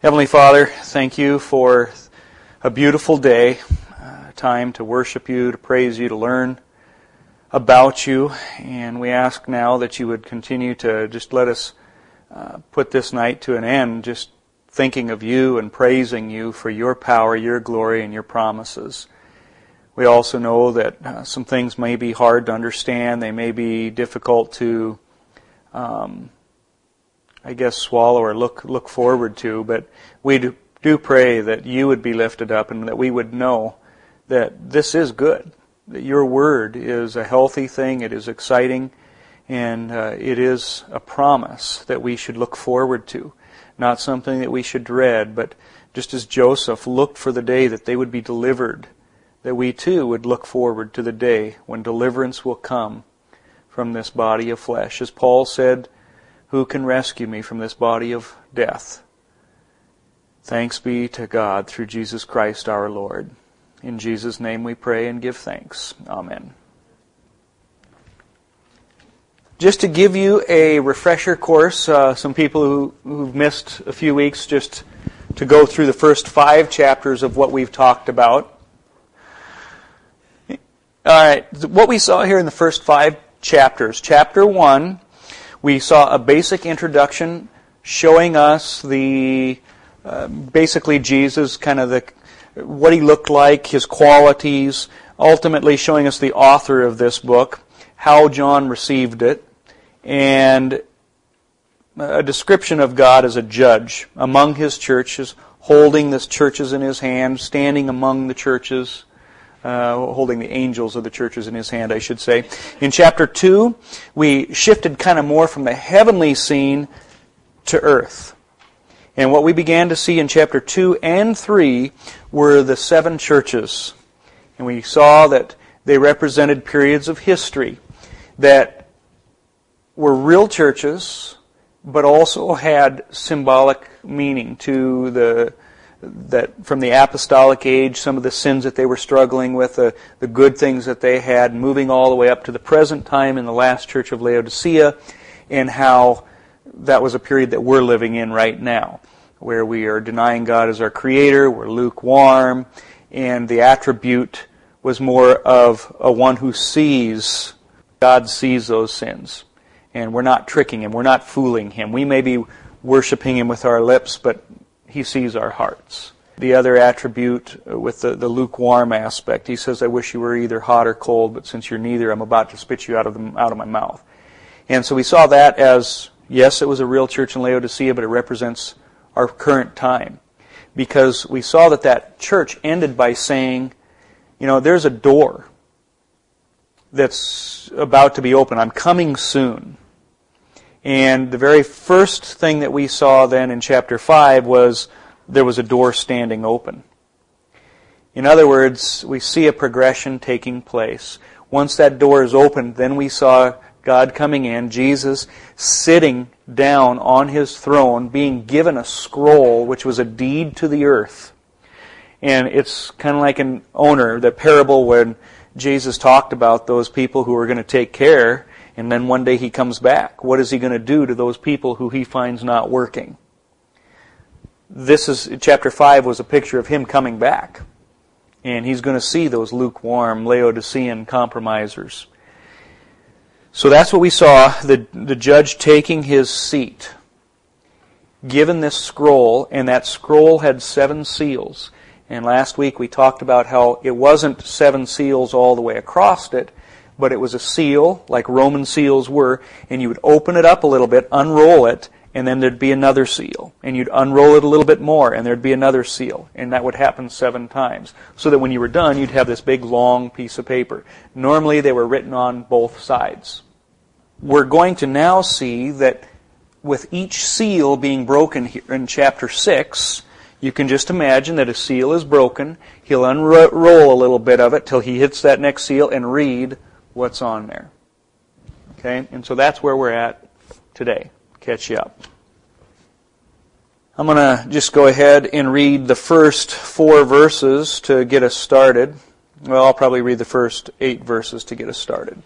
Heavenly Father, thank you for a beautiful day, time to worship you, to praise you, to learn about you. And we ask now that you would continue to just let us put this night to an end, just thinking of you and praising you for your power, your glory, and your promises. We also know that some things may be hard to understand. They may be difficult to swallow or look forward to, but we do pray that you would be lifted up and that we would know that this is good, that your word is a healthy thing, it is exciting, and it is a promise that we should look forward to, not something that we should dread, but just as Joseph looked for the day that they would be delivered, that we too would look forward to the day when deliverance will come from this body of flesh. As Paul said, who can rescue me from this body of death? Thanks be to God through Jesus Christ our Lord. In Jesus' name we pray and give thanks. Amen. Just to give you a refresher course, some people who've missed a few weeks, just to go through the first 5 chapters of what we've talked about. All right, what we saw here in the first 5 chapters. Chapter 1, we saw a basic introduction showing us basically Jesus, what he looked like, his qualities, ultimately showing us the author of this book, how John received it, and a description of God as a judge among his churches, holding the churches in his hand, standing among the churches, holding the angels of the churches in his hand, I should say. In chapter 2, we shifted more from the heavenly scene to earth. And what we began to see in chapter 2 and 3 were the 7 churches. And we saw that they represented periods of history that were real churches, but also had symbolic meaning to that from the apostolic age, some of the sins that they were struggling with, the good things that they had, moving all the way up to the present time in the last church of Laodicea, and how that was a period that we're living in right now, where we are denying God as our creator, we're lukewarm, and the attribute was more of a one who sees. God sees those sins, and we're not tricking him, we're not fooling him. We may be worshiping him with our lips, but he sees our hearts. The other attribute with the lukewarm aspect, he says, I wish you were either hot or cold, but since you're neither, I'm about to spit you out of my mouth. And so we saw that as, yes, it was a real church in Laodicea, but it represents our current time. Because we saw that church ended by saying, there's a door that's about to be open. I'm coming soon. And the very first thing that we saw then in chapter 5 was there was a door standing open. In other words, we see a progression taking place. Once that door is opened, then we saw God coming in, Jesus sitting down on his throne, being given a scroll, which was a deed to the earth. And it's kind of like an owner, the parable when Jesus talked about those people who are going to take care, and then one day he comes back. What is he going to do to those people who he finds not working? Chapter 5 was a picture of him coming back. And he's going to see those lukewarm, Laodicean compromisers. So that's what we saw, the judge taking his seat, given this scroll, and that scroll had 7 seals. And last week we talked about how it wasn't 7 seals all the way across it, but it was a seal, like Roman seals were, and you would open it up a little bit, unroll it, and then there'd be another seal. And you'd unroll it a little bit more, and there'd be another seal. And that would happen 7 times. So that when you were done, you'd have this big, long piece of paper. Normally, they were written on both sides. We're going to now see that with each seal being broken here in chapter 6, you can just imagine that a seal is broken. He'll unroll a little bit of it till he hits that next seal and read what's on there. Okay? And so that's where we're at today. Catch you up. I'm going to just go ahead and read the first 4 verses to get us started. Well, I'll probably read the first 8 verses to get us started.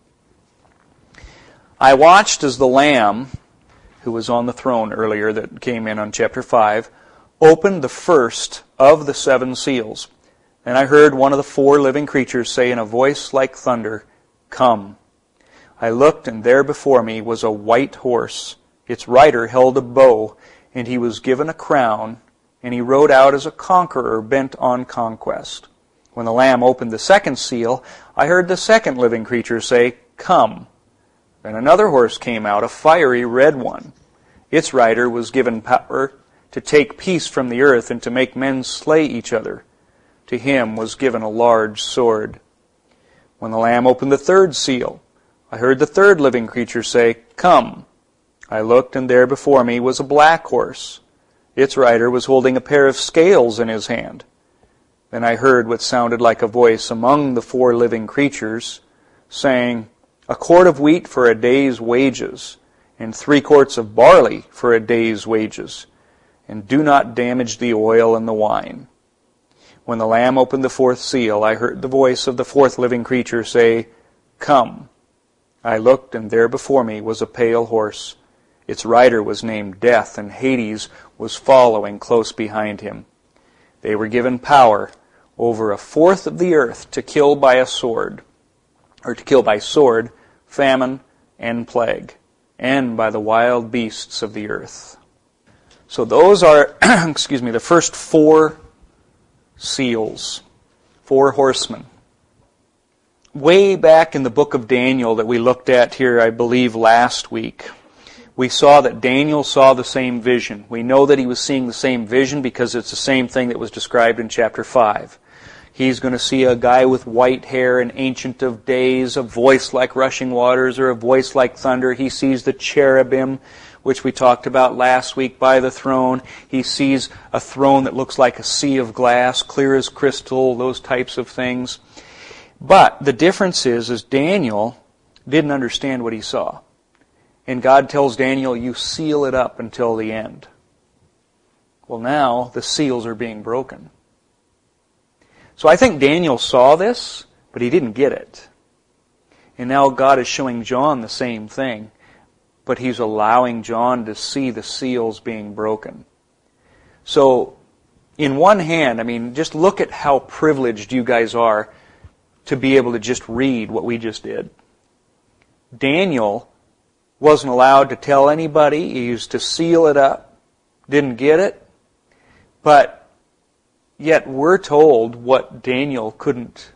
I watched as the Lamb, who was on the throne earlier that came in on chapter 5, opened the first of the 7 seals. And I heard one of the 4 living creatures say in a voice like thunder, "Come." I looked, and there before me was a white horse. Its rider held a bow, and he was given a crown, and he rode out as a conqueror bent on conquest. When the Lamb opened the 2nd seal, I heard the 2nd living creature say, "Come." Then another horse came out, a fiery red one. Its rider was given power to take peace from the earth and to make men slay each other. To him was given a large sword. When the Lamb opened the 3rd seal, I heard the 3rd living creature say, "Come." I looked, and there before me was a black horse. Its rider was holding a pair of scales in his hand. Then I heard what sounded like a voice among the 4 living creatures, saying, "A quart of wheat for a day's wages, and 3 quarts of barley for a day's wages, and do not damage the oil and the wine." When the Lamb opened the 4th seal, I heard the voice of the 4th living creature say, "Come." I looked, and there before me was a pale horse. Its rider was named Death, and Hades was following close behind him. They were given power over 1/4 of the earth to kill by a sword, or to kill by sword, famine, and plague, and by the wild beasts of the earth. So those are, the first 4 seals, 4 horsemen. Way back in the book of Daniel that we looked at here, I believe, last week, we saw that Daniel saw the same vision. We know that he was seeing the same vision because it's the same thing that was described in chapter 5. He's going to see a guy with white hair, an ancient of days, a voice like rushing waters, or a voice like thunder. He sees the cherubim, which we talked about last week, by the throne. He sees a throne that looks like a sea of glass, clear as crystal, those types of things. But the difference is Daniel didn't understand what he saw. And God tells Daniel, "You seal it up until the end." Well, now the seals are being broken. So I think Daniel saw this, but he didn't get it. And now God is showing John the same thing, but he's allowing John to see the seals being broken. So, in one hand, just look at how privileged you guys are to be able to just read what we just did. Daniel wasn't allowed to tell anybody. He used to seal it up. Didn't get it. But yet we're told what Daniel couldn't.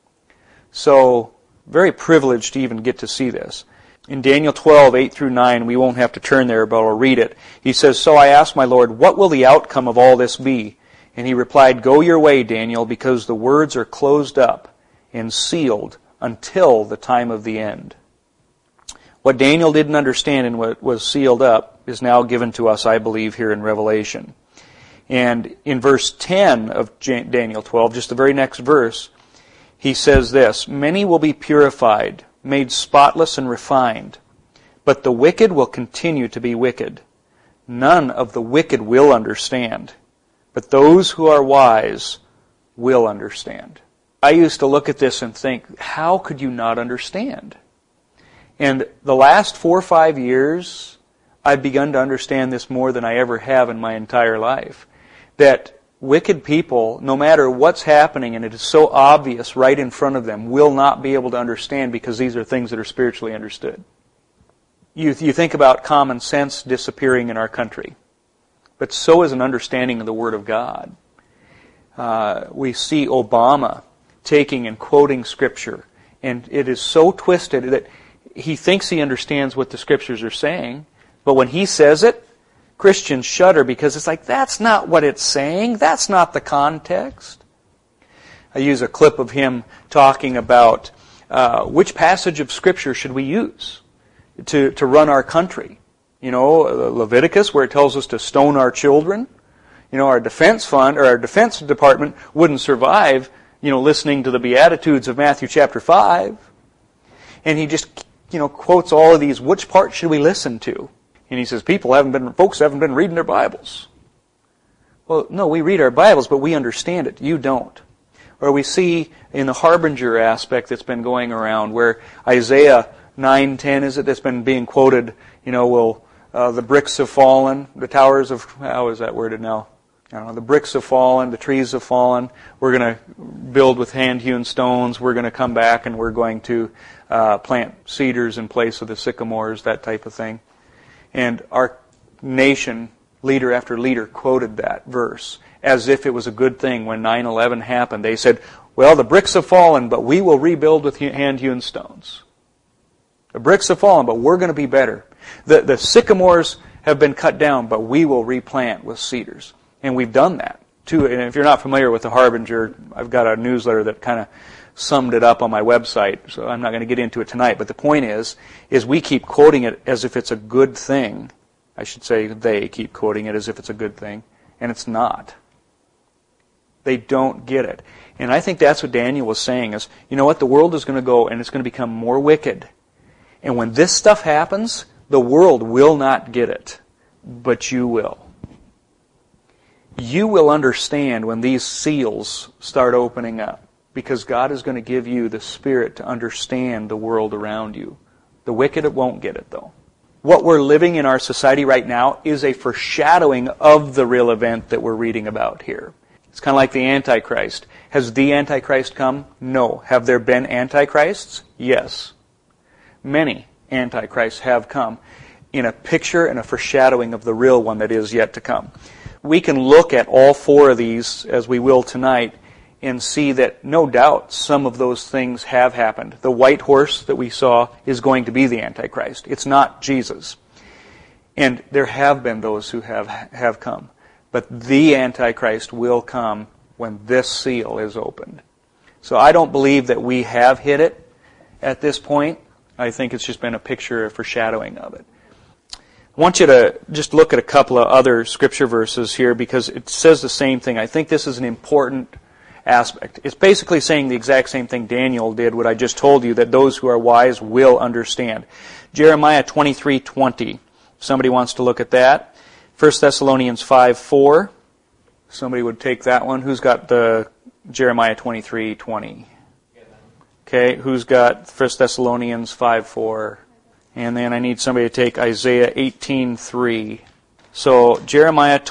So, very privileged to even get to see this. In Daniel 12, 8 through 9, we won't have to turn there, but I'll read it. He says, "So I asked my Lord, what will the outcome of all this be? And he replied, Go your way, Daniel, because the words are closed up and sealed until the time of the end." What Daniel didn't understand and what was sealed up is now given to us, I believe, here in Revelation. And in verse 10 of Daniel 12, just the very next verse, he says this, "Many will be purified, made spotless and refined, but the wicked will continue to be wicked. None of the wicked will understand, but those who are wise will understand." I used to look at this and think, how could you not understand? And the last 4 or 5 years, I've begun to understand this more than I ever have in my entire life. That wicked people, no matter what's happening, and it is so obvious right in front of them, will not be able to understand because these are things that are spiritually understood. You think about common sense disappearing in our country, but so is an understanding of the Word of God. We see Obama taking and quoting Scripture, and it is so twisted that he thinks he understands what the Scriptures are saying, but when he says it, Christians shudder because it's like, that's not what it's saying. That's not the context. I use a clip of him talking about which passage of Scripture should we use to run our country. Leviticus, where it tells us to stone our children. Our defense fund, or our defense department wouldn't survive, listening to the Beatitudes of Matthew chapter 5. And he just, quotes all of these, which part should we listen to? And he says, folks haven't been reading their Bibles. Well, no, we read our Bibles, but we understand it. You don't. Or we see in the harbinger aspect that's been going around, where Isaiah 9:10, is it, that's been being quoted, the bricks have fallen, the towers of, how is that worded now? The bricks have fallen, the trees have fallen. We're going to build with hand-hewn stones. We're going to come back and we're going to plant cedars in place of the sycamores, that type of thing. And our nation, leader after leader, quoted that verse as if it was a good thing. When 9/11 happened, they said, well, the bricks have fallen, but we will rebuild with hand-hewn stones. The bricks have fallen, but we're going to be better. The sycamores have been cut down, but we will replant with cedars. And we've done that, too. And if you're not familiar with the Harbinger, I've got a newsletter that kind of summed it up on my website, so I'm not going to get into it tonight. But the point is we keep quoting it as if it's a good thing. I should say they keep quoting it as if it's a good thing, and it's not. They don't get it. And I think that's what Daniel was saying is, you know what, the world is going to go and it's going to become more wicked. And when this stuff happens, the world will not get it, but you will. You will understand when these seals start opening up, because God is going to give you the Spirit to understand the world around you. The wicked won't get it, though. What we're living in our society right now is a foreshadowing of the real event that we're reading about here. It's kind of like the Antichrist. Has the Antichrist come? No. Have there been Antichrists? Yes. Many Antichrists have come in a picture and a foreshadowing of the real one that is yet to come. We can look at all four of these, as we will tonight, and see that no doubt some of those things have happened. The white horse that we saw is going to be the Antichrist. It's not Jesus. And there have been those who have come. But the Antichrist will come when this seal is opened. So I don't believe that we have hit it at this point. I think it's just been a picture, a foreshadowing of it. I want you to just look at a couple of other scripture verses here because it says the same thing. I think this is an important aspect. It's basically saying the exact same thing Daniel did, what I just told you, that those who are wise will understand. Jeremiah 23:20. Somebody wants to look at that. 1 Thessalonians 5:4. Somebody would take that one. Who's got the Jeremiah 23:20? Okay, who's got 1 Thessalonians 5:4? And then I need somebody to take Isaiah 18:3. So Jeremiah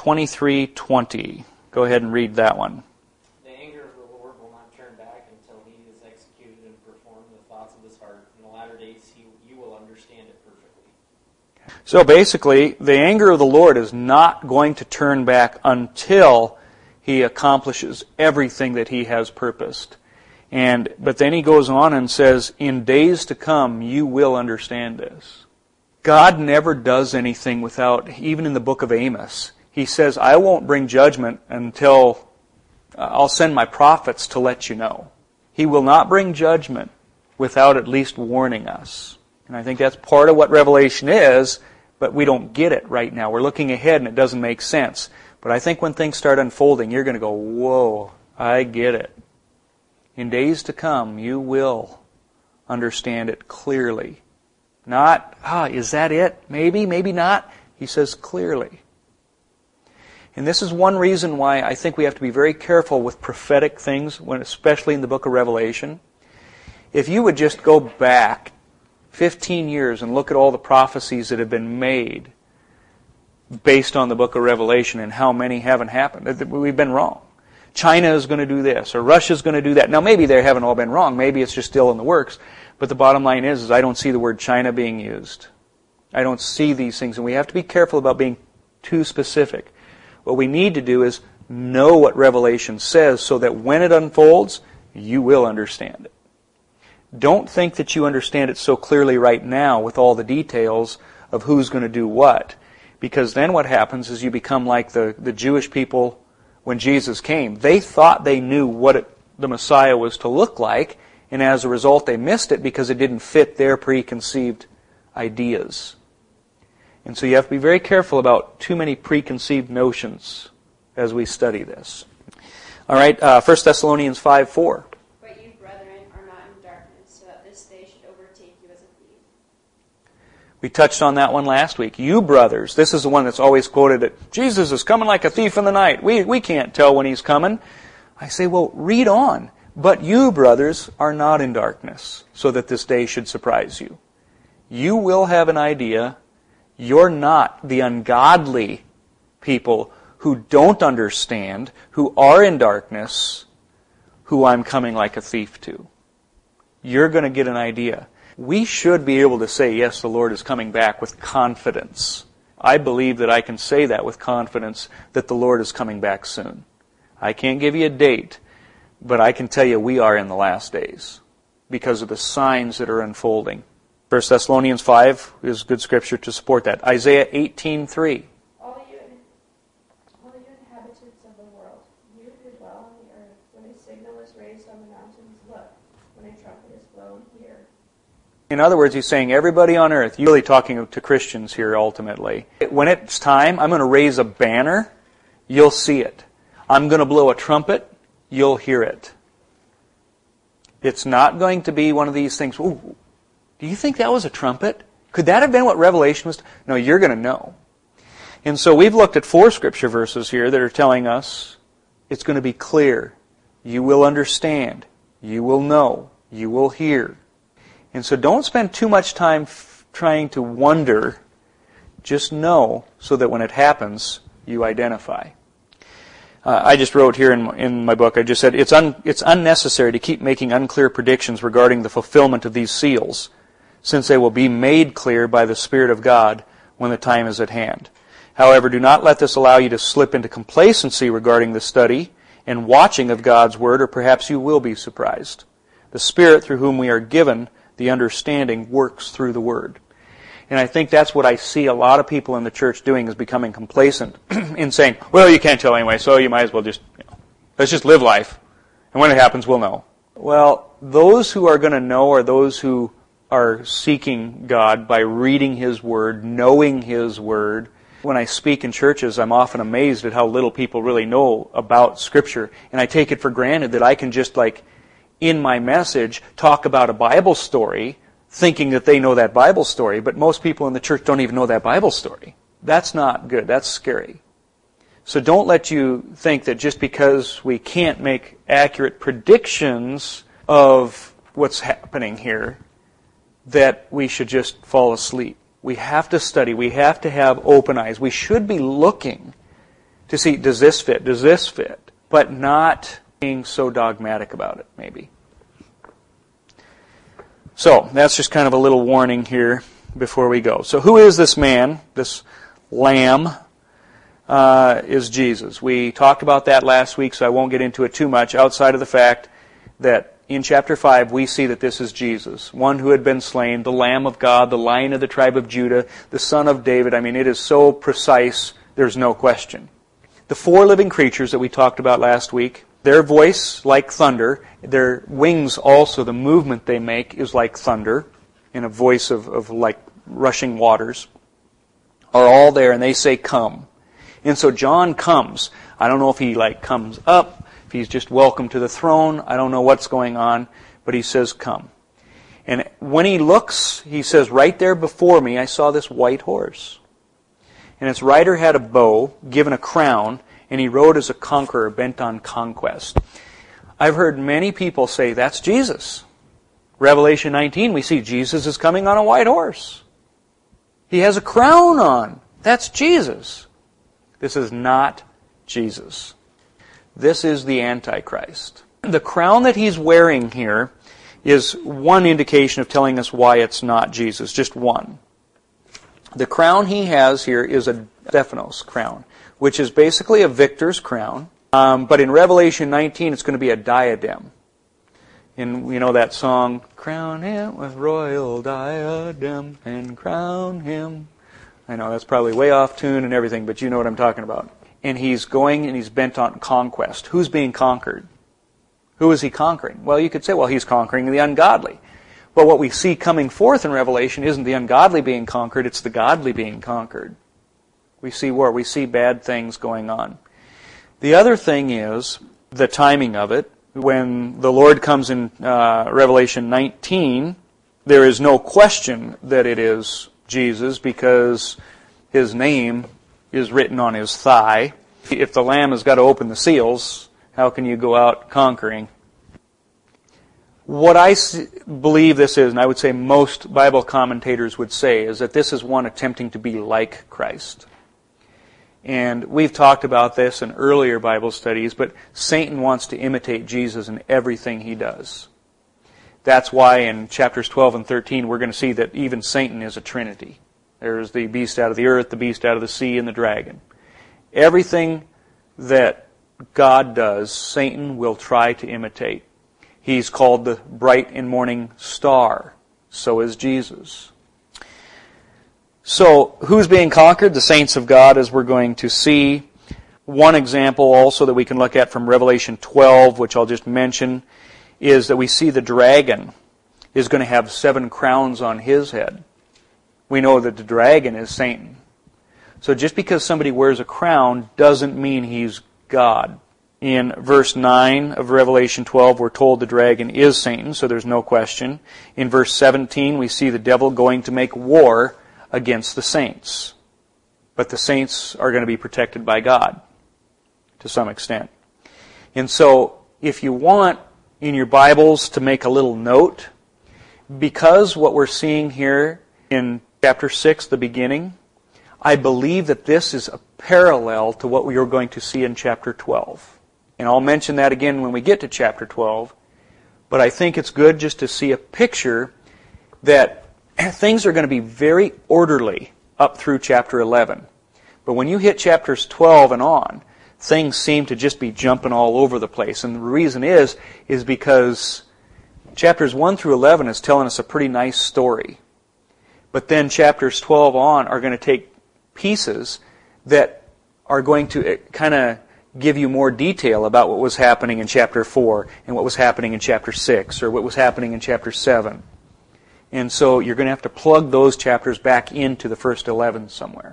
23:20. Go ahead and read that one. The anger of the Lord will not turn back until He has executed and performed the thoughts of His heart. In the latter days you will understand it perfectly. So basically, the anger of the Lord is not going to turn back until He accomplishes everything that He has purposed. But then he goes on and says, in days to come, you will understand this. God never does anything without, even in the book of Amos, He says, I won't bring judgment until I'll send my prophets to let you know. He will not bring judgment without at least warning us. And I think that's part of what Revelation is, but we don't get it right now. We're looking ahead and it doesn't make sense. But I think when things start unfolding, you're going to go, whoa, I get it. In days to come, you will understand it clearly. Not, is that it? Maybe, maybe not. He says clearly. And this is one reason why I think we have to be very careful with prophetic things, especially in the book of Revelation. If you would just go back 15 years and look at all the prophecies that have been made based on the book of Revelation and how many haven't happened, we've been wrong. China is going to do this, or Russia is going to do that. Now, maybe they haven't all been wrong. Maybe it's just still in the works. But the bottom line is I don't see the word China being used. I don't see these things, and we have to be careful about being too specific. What we need to do is know what Revelation says so that when it unfolds, you will understand it. Don't think that you understand it so clearly right now with all the details of who's going to do what, because then what happens is you become like the Jewish people when Jesus came. They thought they knew what the Messiah was to look like, and as a result they missed it because it didn't fit their preconceived ideas. And so you have to be very careful about too many preconceived notions as we study this. All right, 1 Thessalonians 5:4. But you, brethren, are not in darkness, so that this day should overtake you as a thief. We touched on that one last week. You brothers, this is the one that's always quoted that Jesus is coming like a thief in the night. We can't tell when He's coming. I say, well, read on. But you, brothers, are not in darkness, so that this day should surprise you. You will have an idea. You're not the ungodly people who don't understand, who are in darkness, who I'm coming like a thief to. You're going to get an idea. We should be able to say, yes, the Lord is coming back with confidence. I believe that I can say that with confidence, that the Lord is coming back soon. I can't give you a date, but I can tell you we are in the last days because of the signs that are unfolding. 1 Thessalonians 5 is good scripture to support that. Isaiah 18:3. All you inhabitants of the world, you who dwell on the earth, when a signal is raised on the mountains, look. When a trumpet is blown, hear. In other words, he's saying everybody on earth, you're really talking to Christians here ultimately. When it's time, I'm going to raise a banner, you'll see it. I'm going to blow a trumpet, you'll hear it. It's not going to be one of these things, ooh, do you think that was a trumpet? Could that have been what Revelation was? No, you're going to know. And so we've looked at 4 scripture verses here that are telling us it's going to be clear. You will understand. You will know. You will hear. And so don't spend too much time trying to wonder. Just know so that when it happens, you identify. I just wrote here in my book, I just said, it's unnecessary to keep making unclear predictions regarding the fulfillment of these seals, since they will be made clear by the Spirit of God when the time is at hand. However, do not let this allow you to slip into complacency regarding the study and watching of God's Word, or perhaps you will be surprised. The Spirit through whom we are given the understanding works through the Word. And I think that's what I see a lot of people in the church doing, is becoming complacent in saying, well, you can't tell anyway, so you might as well just, let's just live life. And when it happens, we'll know. Well, those who are going to know are those who are seeking God by reading His Word, knowing His Word. When I speak in churches, I'm often amazed at how little people really know about Scripture. And I take it for granted that I can just, in my message, talk about a Bible story, thinking that they know that Bible story, but most people in the church don't even know that Bible story. That's not good. That's scary. So don't let you think that just because we can't make accurate predictions of what's happening here, that we should just fall asleep. We have to study. We have to have open eyes. We should be looking to see, does this fit? Does this fit? But not being so dogmatic about it, maybe. So, that's just kind of a little warning here before we go. So who is this man? This lamb is Jesus. We talked about that last week, so I won't get into it too much, outside of the fact that in chapter 5 we see that this is Jesus, one who had been slain, the Lamb of God, the Lion of the tribe of Judah, the Son of David. I mean, it is so precise, there's no question. The 4 living creatures that we talked about last week, their voice like thunder, their wings also, the movement they make is like thunder, in a voice of like rushing waters, are all there, and they say, come. And so John comes. I don't know if he comes up, if he's just welcome to the throne. I don't know what's going on, but he says, come. And when he looks, he says, right there before me, I saw this white horse. And its rider had a bow, given a crown, and he rode as a conqueror bent on conquest. I've heard many people say, that's Jesus. Revelation 19, we see Jesus is coming on a white horse. He has a crown on. That's Jesus. This is not Jesus. This is the Antichrist. The crown that he's wearing here is one indication of telling us why it's not Jesus, just one. The crown he has here is a Stephanos crown, which is basically a victor's crown. But in Revelation 19, it's going to be a diadem. And you know that song, crown him with royal diadem and crown him. I know that's probably way off tune and everything, but you know what I'm talking about. And he's going and he's bent on conquest. Who's being conquered? Who is he conquering? Well, you could say, well, he's conquering the ungodly. Well, what we see coming forth in Revelation isn't the ungodly being conquered, it's the godly being conquered. We see war. We see bad things going on. The other thing is the timing of it. When the Lord comes in Revelation 19, there is no question that it is Jesus because His name is written on His thigh. If the Lamb has got to open the seals, how can you go out conquering? What I believe this is, and I would say most Bible commentators would say, is that this is one attempting to be like Christ. And we've talked about this in earlier Bible studies, but Satan wants to imitate Jesus in everything he does. That's why in chapters 12 and 13 we're going to see that even Satan is a trinity. There's the beast out of the earth, the beast out of the sea, and the dragon. Everything that God does, Satan will try to imitate. He's called the bright and morning star. So is Jesus. So, who's being conquered? The saints of God, as we're going to see. One example also that we can look at from Revelation 12, which I'll just mention, is that we see the dragon is going to have 7 crowns on his head. We know that the dragon is Satan. So just because somebody wears a crown doesn't mean he's God. In verse 9 of Revelation 12, we're told the dragon is Satan, so there's no question. In verse 17, we see the devil going to make war against the saints. But the saints are going to be protected by God to some extent. And so, if you want in your Bibles to make a little note, because what we're seeing here in chapter 6, the beginning, I believe that this is a parallel to what we are going to see in chapter 12. And I'll mention that again when we get to chapter 12. But I think it's good just to see a picture that things are going to be very orderly up through chapter 11. But when you hit chapters 12 and on, things seem to just be jumping all over the place. And the reason is because chapters 1 through 11 is telling us a pretty nice story. But then chapters 12 on are going to take pieces that are going to kind of give you more detail about what was happening in chapter 4 and what was happening in chapter 6 or what was happening in chapter 7. And so you're going to have to plug those chapters back into the first 11 somewhere.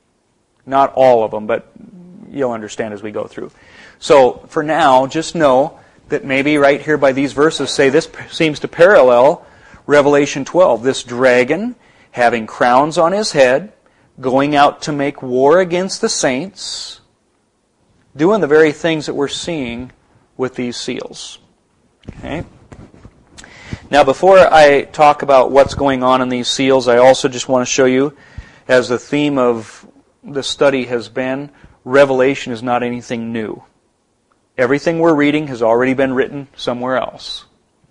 Not all of them, but you'll understand as we go through. So for now, just know that maybe right here by these verses say this seems to parallel Revelation 12. This dragon having crowns on his head, going out to make war against the saints, doing the very things that we're seeing with these seals. Okay? Now, before I talk about what's going on in these seals, I also just want to show you, as the theme of the study has been, Revelation is not anything new. Everything we're reading has already been written somewhere else.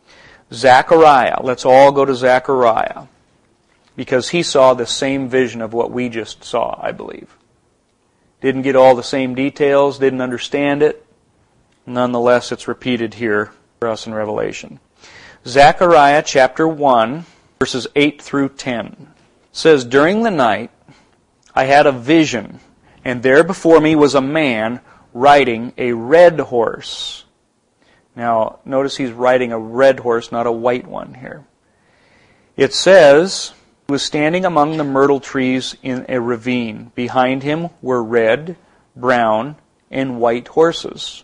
Zechariah, let's all go to Zechariah, because he saw the same vision of what we just saw, I believe. Didn't get all the same details, didn't understand it. Nonetheless, it's repeated here for us in Revelation. Zechariah chapter 1, verses 8 through 10 says, "During the night I had a vision, and there before me was a man riding a red horse." Now, notice he's riding a red horse, not a white one here. It says, "He was standing among the myrtle trees in a ravine. Behind him were red, brown, and white horses."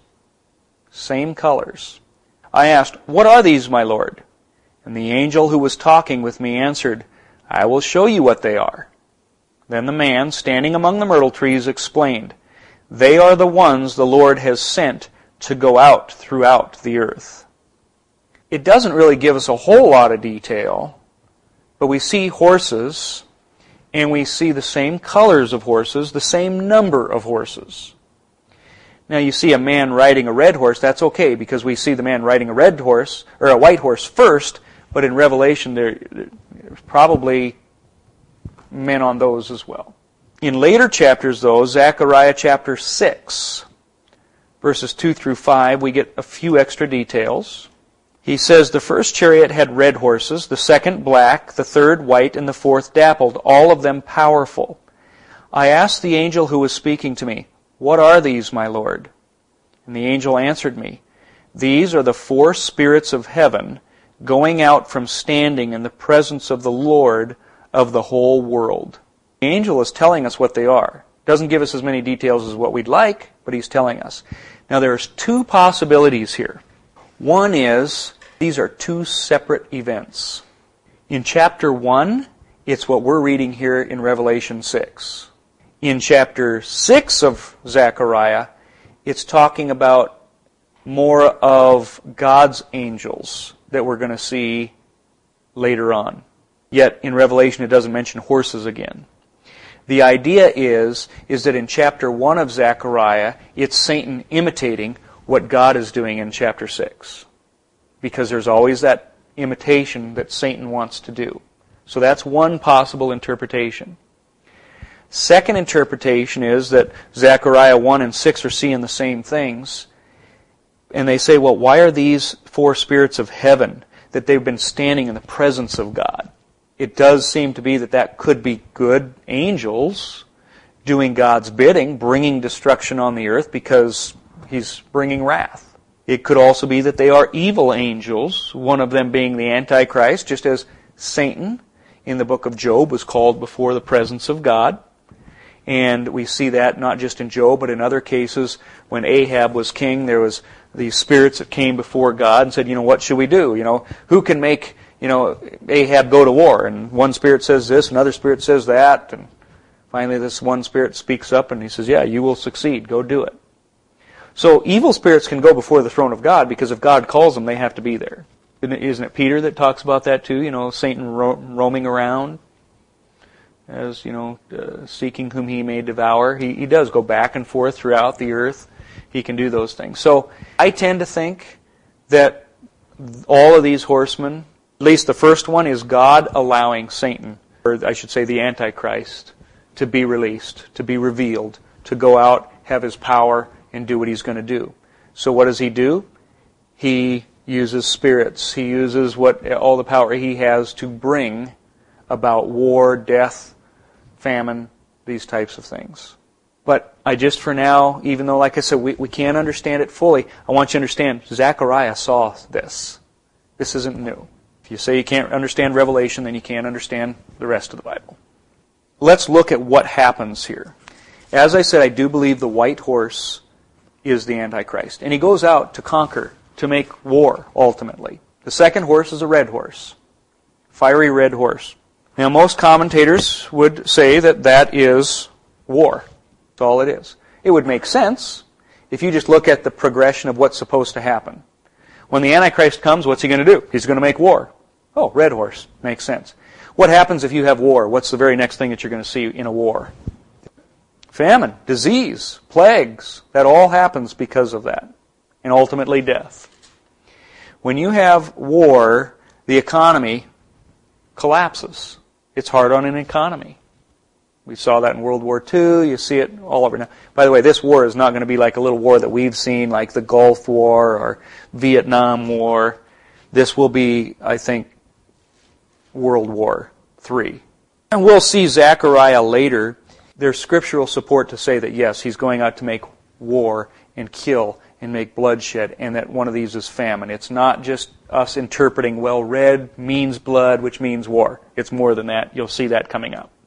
Same colors. I asked, "What are these, my Lord?" And the angel who was talking with me answered, "I will show you what they are." Then the man, standing among the myrtle trees, explained, "They are the ones the Lord has sent to go out throughout the earth." It doesn't really give us a whole lot of detail, but we see horses, and we see the same colors of horses, the same number of horses. Now you see a man riding a red horse, that's okay, because we see the man riding a red horse, or a white horse first, but in Revelation there's probably men on those as well. In later chapters though, Zechariah chapter 6, verses 2 through 5, we get a few extra details. He says, "The first chariot had red horses, the second black, the third white, and the fourth dappled, all of them powerful. I asked the angel who was speaking to me, 'What are these, my Lord?' And the angel answered me, 'These are the 4 spirits of heaven going out from standing in the presence of the Lord of the whole world.'" The angel is telling us what they are. Doesn't give us as many details as what we'd like, but he's telling us. Now there's 2 possibilities here. One is, these are 2 separate events. In chapter 1, it's what we're reading here in Revelation 6. In chapter 6 of Zechariah, it's talking about more of God's angels that we're going to see later on. Yet in Revelation it doesn't mention horses again. The idea is that in chapter 1 of Zechariah, it's Satan imitating what God is doing in chapter 6. Because there's always that imitation that Satan wants to do. So that's one possible interpretation. Second interpretation is that Zechariah 1 and 6 are seeing the same things. And they say, well, why are these four spirits of heaven that they've been standing in the presence of God? It does seem to be that could be good angels doing God's bidding, bringing destruction on the earth because He's bringing wrath. It could also be that they are evil angels, one of them being the Antichrist, just as Satan in the book of Job was called before the presence of God. And we see that not just in Job, but in other cases. When Ahab was king, there was these spirits that came before God and said, what should we do? Who can make, Ahab go to war? And one spirit says this, another spirit says that. And finally this one spirit speaks up and he says, yeah, you will succeed. Go do it. So evil spirits can go before the throne of God because if God calls them, they have to be there. Isn't it Peter that talks about that too? Satan roaming around as, seeking whom he may devour. He does go back and forth throughout the earth. He can do those things. So I tend to think that all of these horsemen, at least the first one, is God allowing Satan, or I should say the Antichrist, to be released, to be revealed, to go out, have his power, and do what he's going to do. So what does he do? He uses spirits. He uses all the power he has to bring about war, death, famine, these types of things. But I just for now, even though, like I said, we can't understand it fully, I want you to understand, Zechariah saw this. This isn't new. If you say you can't understand Revelation, then you can't understand the rest of the Bible. Let's look at what happens here. As I said, I do believe the white horse is the Antichrist. And he goes out to conquer, to make war, ultimately. The second horse is a red horse. Fiery red horse. Now, most commentators would say that is war. That's all it is. It would make sense if you just look at the progression of what's supposed to happen. When the Antichrist comes, what's he going to do? He's going to make war. Oh, red horse. Makes sense. What happens if you have war? What's the very next thing that you're going to see in a war? Famine, disease, plagues. That all happens because of that. And ultimately death. When you have war, the economy collapses. It's hard on an economy. We saw that in World War II. You see it all over now. By the way, this war is not going to be like a little war that we've seen, like the Gulf War or Vietnam War. This will be, I think, World War III. And we'll see Zechariah later. There's scriptural support to say that, yes, he's going out to make war and kill and make bloodshed, and that one of these is famine. It's not just us interpreting, well, red means blood, which means war. It's more than that. You'll see that coming up.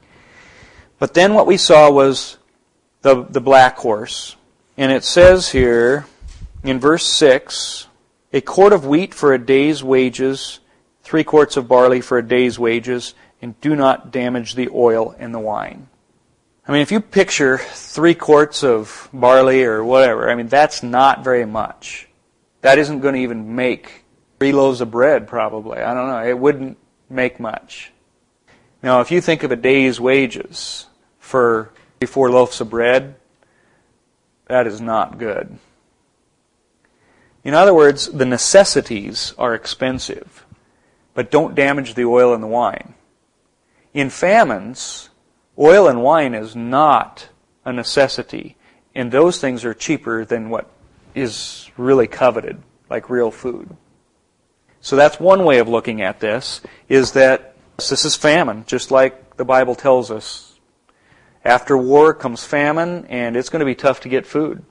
But then what we saw was the black horse. And it says here in verse 6, a quart of wheat for a day's wages, 3 quarts of barley for a day's wages, and do not damage the oil and the wine. I mean, if you picture 3 quarts of barley or whatever, that's not very much. That isn't going to even make 3 loaves of bread, probably. I don't know. It wouldn't make much. Now, if you think of a day's wages for 4 loaves of bread, that is not good. In other words, the necessities are expensive, but don't damage the oil and the wine. In famines, oil and wine is not a necessity, and those things are cheaper than what is really coveted, like real food. So that's one way of looking at this, is that this is famine, just like the Bible tells us. After war comes famine, and it's going to be tough to get food.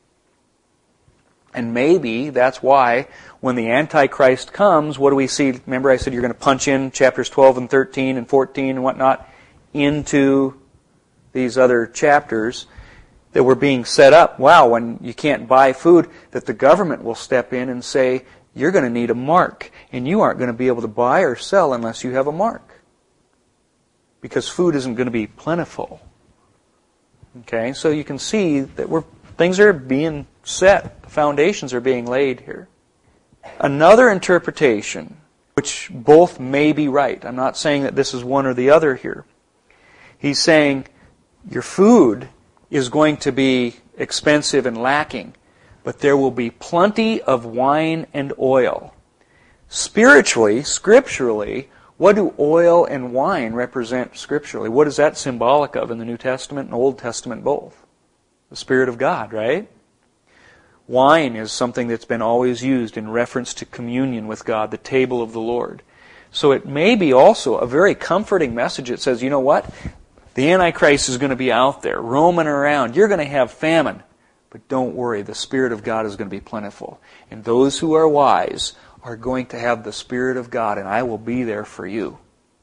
And maybe that's why when the Antichrist comes, what do we see? Remember I said you're going to punch in chapters 12 and 13 and 14 and whatnot into these other chapters that were being set up. Wow, when you can't buy food, that the government will step in and say, you're going to need a mark, and you aren't going to be able to buy or sell unless you have a mark. Because food isn't going to be plentiful. Okay, so you can see that things are being set. The foundations are being laid here. Another interpretation, which both may be right, I'm not saying that this is one or the other here, He's saying your food is going to be expensive and lacking, but there will be plenty of wine and oil. Spiritually, scripturally, what do oil and wine represent scripturally? What is that symbolic of in the New Testament and Old Testament both? The Spirit of God, right? Wine is something that's been always used in reference to communion with God, the table of the Lord. So it may be also a very comforting message that says, you know what? The Antichrist is going to be out there, roaming around. You're going to have famine. But don't worry, the Spirit of God is going to be plentiful. And those who are wise are going to have the Spirit of God, and I will be there for you.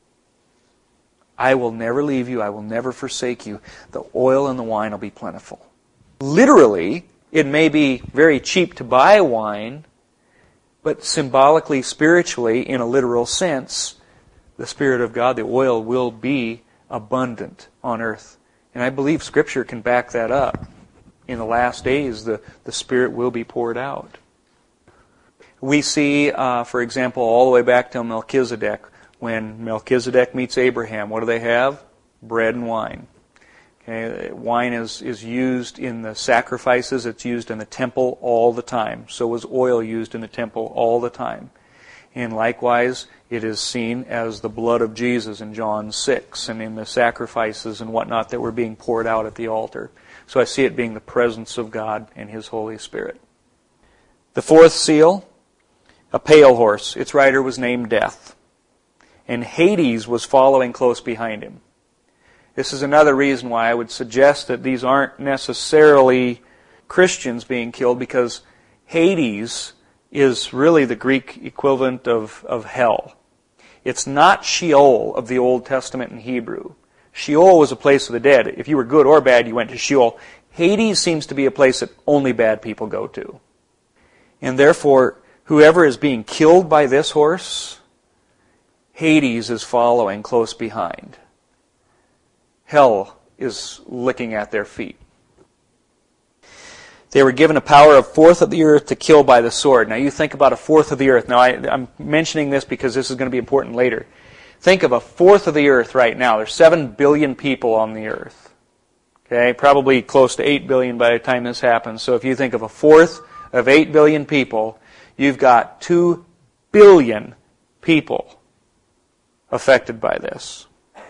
I will never leave you. I will never forsake you. The oil and the wine will be plentiful. Literally, it may be very cheap to buy wine, but symbolically, spiritually, in a literal sense, the Spirit of God, the oil, will be abundant on earth. And I believe Scripture can back that up. In the last days, the Spirit will be poured out. We see, for example, all the way back to Melchizedek. When Melchizedek meets Abraham, what do they have? Bread and wine. Okay, wine is used in the sacrifices. It's used in the temple all the time. So was oil used in the temple all the time. And likewise, it is seen as the blood of Jesus in John 6 and in the sacrifices and whatnot that were being poured out at the altar. So I see it being the presence of God and His Holy Spirit. The fourth seal, a pale horse. Its rider was named Death. And Hades was following close behind him. This is another reason why I would suggest that these aren't necessarily Christians being killed, because Hades is really the Greek equivalent of hell. It's not Sheol of the Old Testament in Hebrew. Sheol was a place of the dead. If you were good or bad, you went to Sheol. Hades seems to be a place that only bad people go to. And therefore, whoever is being killed by this horse, Hades is following close behind. Hell is licking at their feet. They were given a power of fourth of the earth to kill by the sword. Now you think about a fourth of the earth. Now I'm mentioning this because this is going to be important later. Think of a fourth of the earth right now. There's 7 billion people on the earth. Okay, probably close to 8 billion by the time this happens. So if you think of a fourth of 8 billion people, you've got 2 billion people affected by this.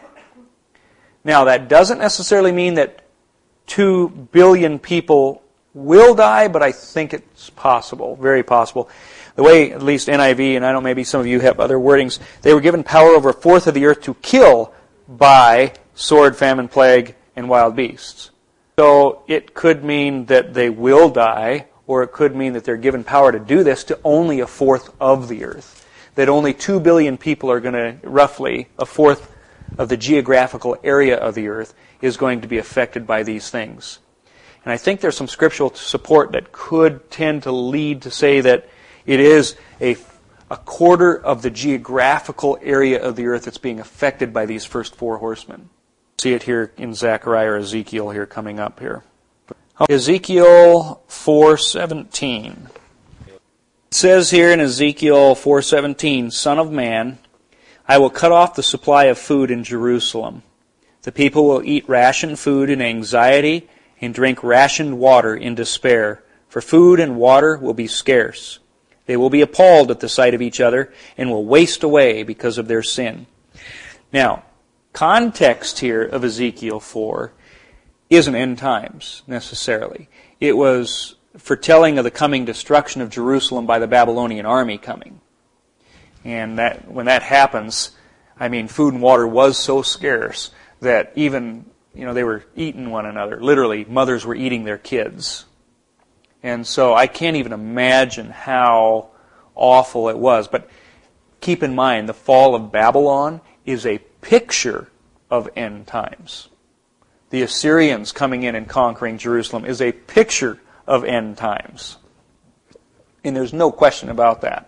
Now, that doesn't necessarily mean that 2 billion people will die, but I think it's possible, very possible. The way, at least NIV, and I know maybe some of you have other wordings, they were given power over a fourth of the earth to kill by sword, famine, plague, and wild beasts. So it could mean that they will die, or it could mean that they're given power to do this to only a fourth of the earth. That only 2 billion people are going to, roughly, a fourth of the geographical area of the earth is going to be affected by these things. And I think there's some scriptural support that could tend to lead to say that it is a quarter of the geographical area of the earth that's being affected by these first 4 horsemen. See it here in Zechariah or Ezekiel here coming up here. Ezekiel 4:17. It says here in Ezekiel 4:17, Son of man, I will cut off the supply of food in Jerusalem. The people will eat rationed food in anxiety and drink rationed water in despair, for food and water will be scarce. They will be appalled at the sight of each other and will waste away because of their sin. Now, context here of Ezekiel 4 isn't end times, necessarily. It was foretelling of the coming destruction of Jerusalem by the Babylonian army coming. And that when that happens, I mean, food and water was so scarce that even, they were eating one another. Literally, mothers were eating their kids. And so I can't even imagine how awful it was. But keep in mind, the fall of Babylon is a picture of end times. The Assyrians coming in and conquering Jerusalem is a picture of end times. And there's no question about that.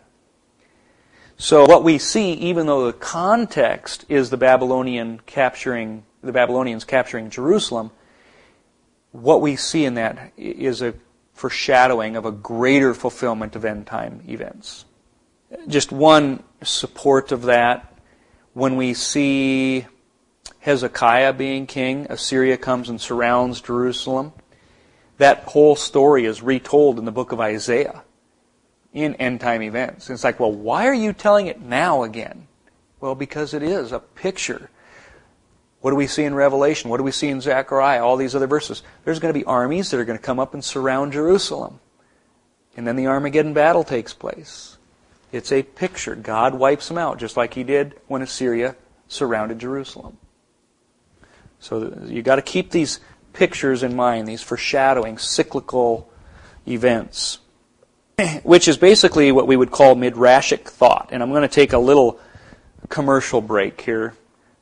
So what we see, even though the context is the Babylonians capturing Jerusalem, what we see in that is a foreshadowing of a greater fulfillment of end time events. Just one support of that, when we see Hezekiah being king, Assyria comes and surrounds Jerusalem. That whole story is retold in the book of Isaiah in end-time events. It's like, well, why are you telling it now again? Well, because it is a picture. What do we see in Revelation? What do we see in Zechariah? All these other verses. There's going to be armies that are going to come up and surround Jerusalem. And then the Armageddon battle takes place. It's a picture. God wipes them out, just like He did when Assyria surrounded Jerusalem. So you've got to keep these pictures in mind, these foreshadowing, cyclical events, which is basically what we would call midrashic thought. And I'm going to take a little commercial break here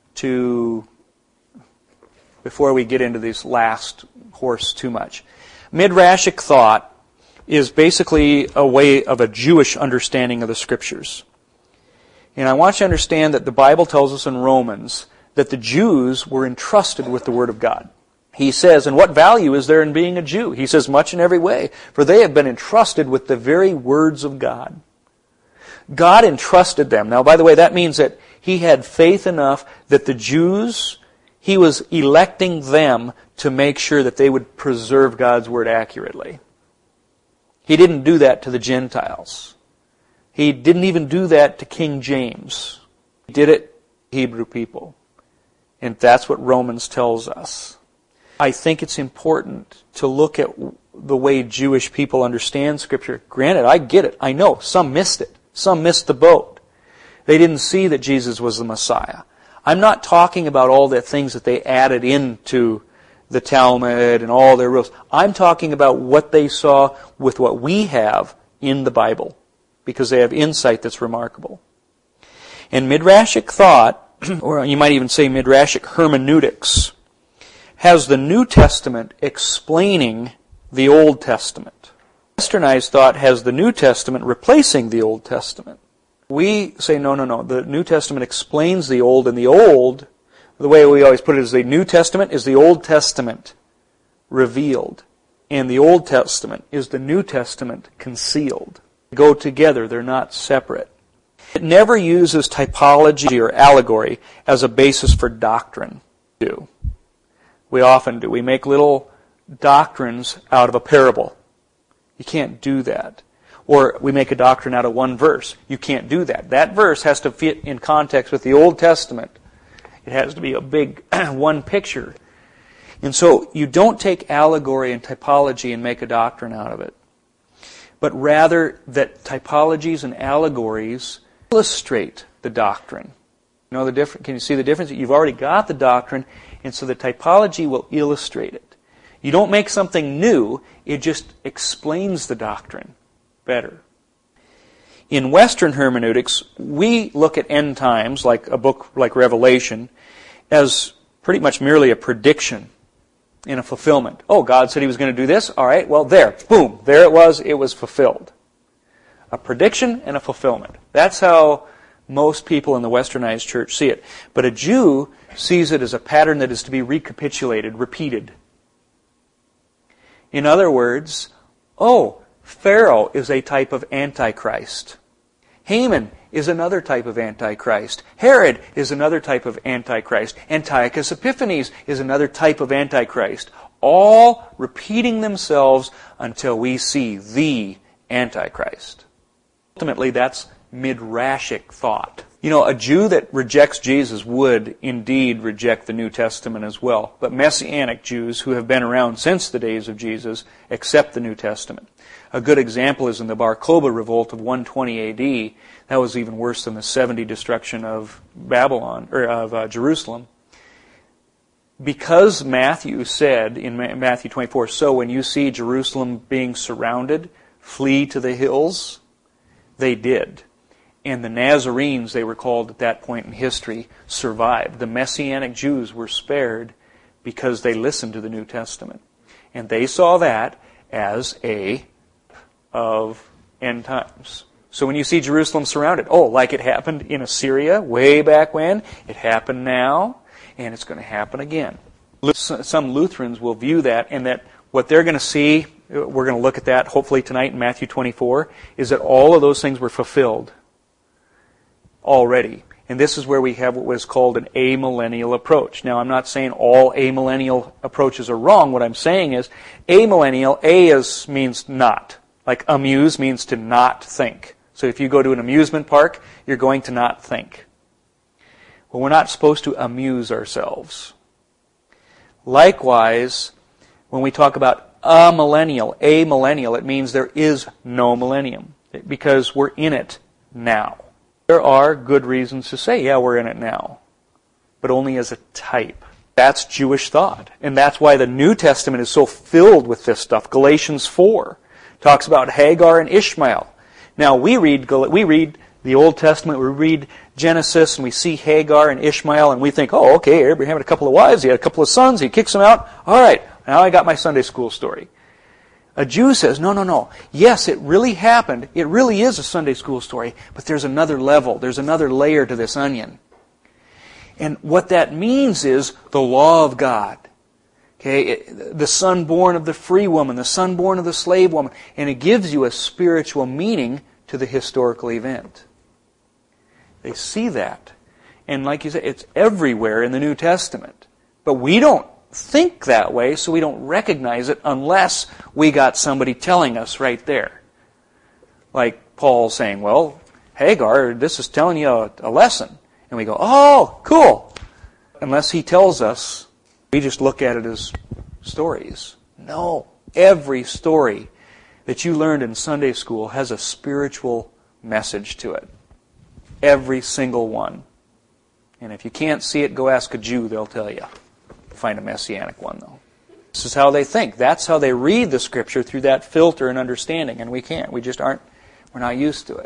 before we get into this last horse too much. Midrashic thought is basically a way of a Jewish understanding of the Scriptures. And I want you to understand that the Bible tells us in Romans that the Jews were entrusted with the Word of God. He says, and what value is there in being a Jew? He says, much in every way, for they have been entrusted with the very words of God. God entrusted them. Now, by the way, that means that He had faith enough that the Jews, He was electing them to make sure that they would preserve God's Word accurately. He didn't do that to the Gentiles. He didn't even do that to King James. He did it to Hebrew people. And that's what Romans tells us. I think it's important to look at the way Jewish people understand Scripture. Granted, I get it. I know. Some missed it. Some missed the boat. They didn't see that Jesus was the Messiah. I'm not talking about all the things that they added into the Talmud and all their rules. I'm talking about what they saw with what we have in the Bible, because they have insight that's remarkable. And midrashic thought, or you might even say midrashic hermeneutics, has the New Testament explaining the Old Testament. Westernized thought has the New Testament replacing the Old Testament. We say, no. The New Testament explains the Old, and the Old, the way we always put it is the New Testament is the Old Testament revealed, and the Old Testament is the New Testament concealed. They go together, they're not separate. It never uses typology or allegory as a basis for doctrine. We often do. We make little doctrines out of a parable. You can't do that. Or we make a doctrine out of one verse. You can't do that. That verse has to fit in context with the Old Testament. It has to be a big one picture. And so you don't take allegory and typology and make a doctrine out of it. But rather that typologies and allegories illustrate the doctrine. You know the difference? Can you see the difference? You've already got the doctrine, and so the typology will illustrate it. You don't make something new, it just explains the doctrine better. In Western hermeneutics, we look at end times, like a book like Revelation, as pretty much merely a prediction and a fulfillment. Oh, God said He was going to do this? All right, well, there. Boom. There it was fulfilled. A prediction and a fulfillment. That's how most people in the Westernized church see it. But a Jew sees it as a pattern that is to be recapitulated, repeated. In other words, Pharaoh is a type of Antichrist. Haman is another type of Antichrist. Herod is another type of Antichrist. Antiochus Epiphanes is another type of Antichrist. All repeating themselves until we see the Antichrist. Ultimately, that's midrashic thought. You know, a Jew that rejects Jesus would indeed reject the New Testament as well. But Messianic Jews who have been around since the days of Jesus accept the New Testament. A good example is in the Bar Kokhba revolt of 120 A.D. That was even worse than the 70 destruction of Babylon or of Jerusalem. Because Matthew said in Matthew 24, so when you see Jerusalem being surrounded, flee to the hills, they did. And the Nazarenes, they were called at that point in history, survived. The Messianic Jews were spared because they listened to the New Testament. And they saw that as of end times. So when you see Jerusalem surrounded, like it happened in Assyria way back when, it happened now, and it's going to happen again. Some Lutherans will view that, and that what they're going to see, we're going to look at that hopefully tonight in Matthew 24, is that all of those things were fulfilled already. And this is where we have what was called an amillennial approach. Now, I'm not saying all amillennial approaches are wrong. What I'm saying is amillennial, means not. Like amuse means to not think. So if you go to an amusement park, you're going to not think. Well, we're not supposed to amuse ourselves. Likewise, when we talk about amillennial, it means there is no millennium because we're in it now. There are good reasons to say, yeah, we're in it now, but only as a type. That's Jewish thought, and that's why the New Testament is so filled with this stuff. Galatians 4 talks about Hagar and Ishmael. Now, we read the Old Testament, we read Genesis, and we see Hagar and Ishmael, and we think, oh, okay, Abraham had a couple of wives, he had a couple of sons, he kicks them out. All right, now I got my Sunday school story. A Jew says, no. Yes, it really happened. It really is a Sunday school story, but there's another level. There's another layer to this onion. And what that means is the law of God. Okay, the son born of the free woman, the son born of the slave woman. And it gives you a spiritual meaning to the historical event. They see that. And like you said, it's everywhere in the New Testament. But we don't think that way, so we don't recognize it unless we got somebody telling us right there. Like Paul saying, well, Hagar, this is telling you a lesson. And we go, oh, cool. Unless he tells us, we just look at it as stories. No, every story that you learned in Sunday school has a spiritual message to it. Every single one. And if you can't see it, go ask a Jew, they'll tell you. Find a Messianic one, though. This is how they think. That's how they read the Scripture, through that filter and understanding, and we can't. We just aren't. We're not used to it.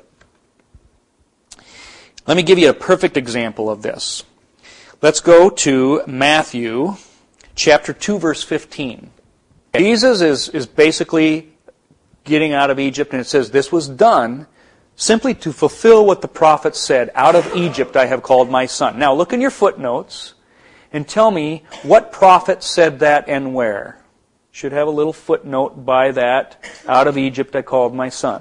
Let me give you a perfect example of this. Let's go to Matthew chapter 2, verse 15. Jesus is basically getting out of Egypt, and it says, this was done simply to fulfill what the prophet said, out of Egypt I have called my son. Now, look in your footnotes and tell me what prophet said that and where. Should have a little footnote by that. Out of Egypt I called my son.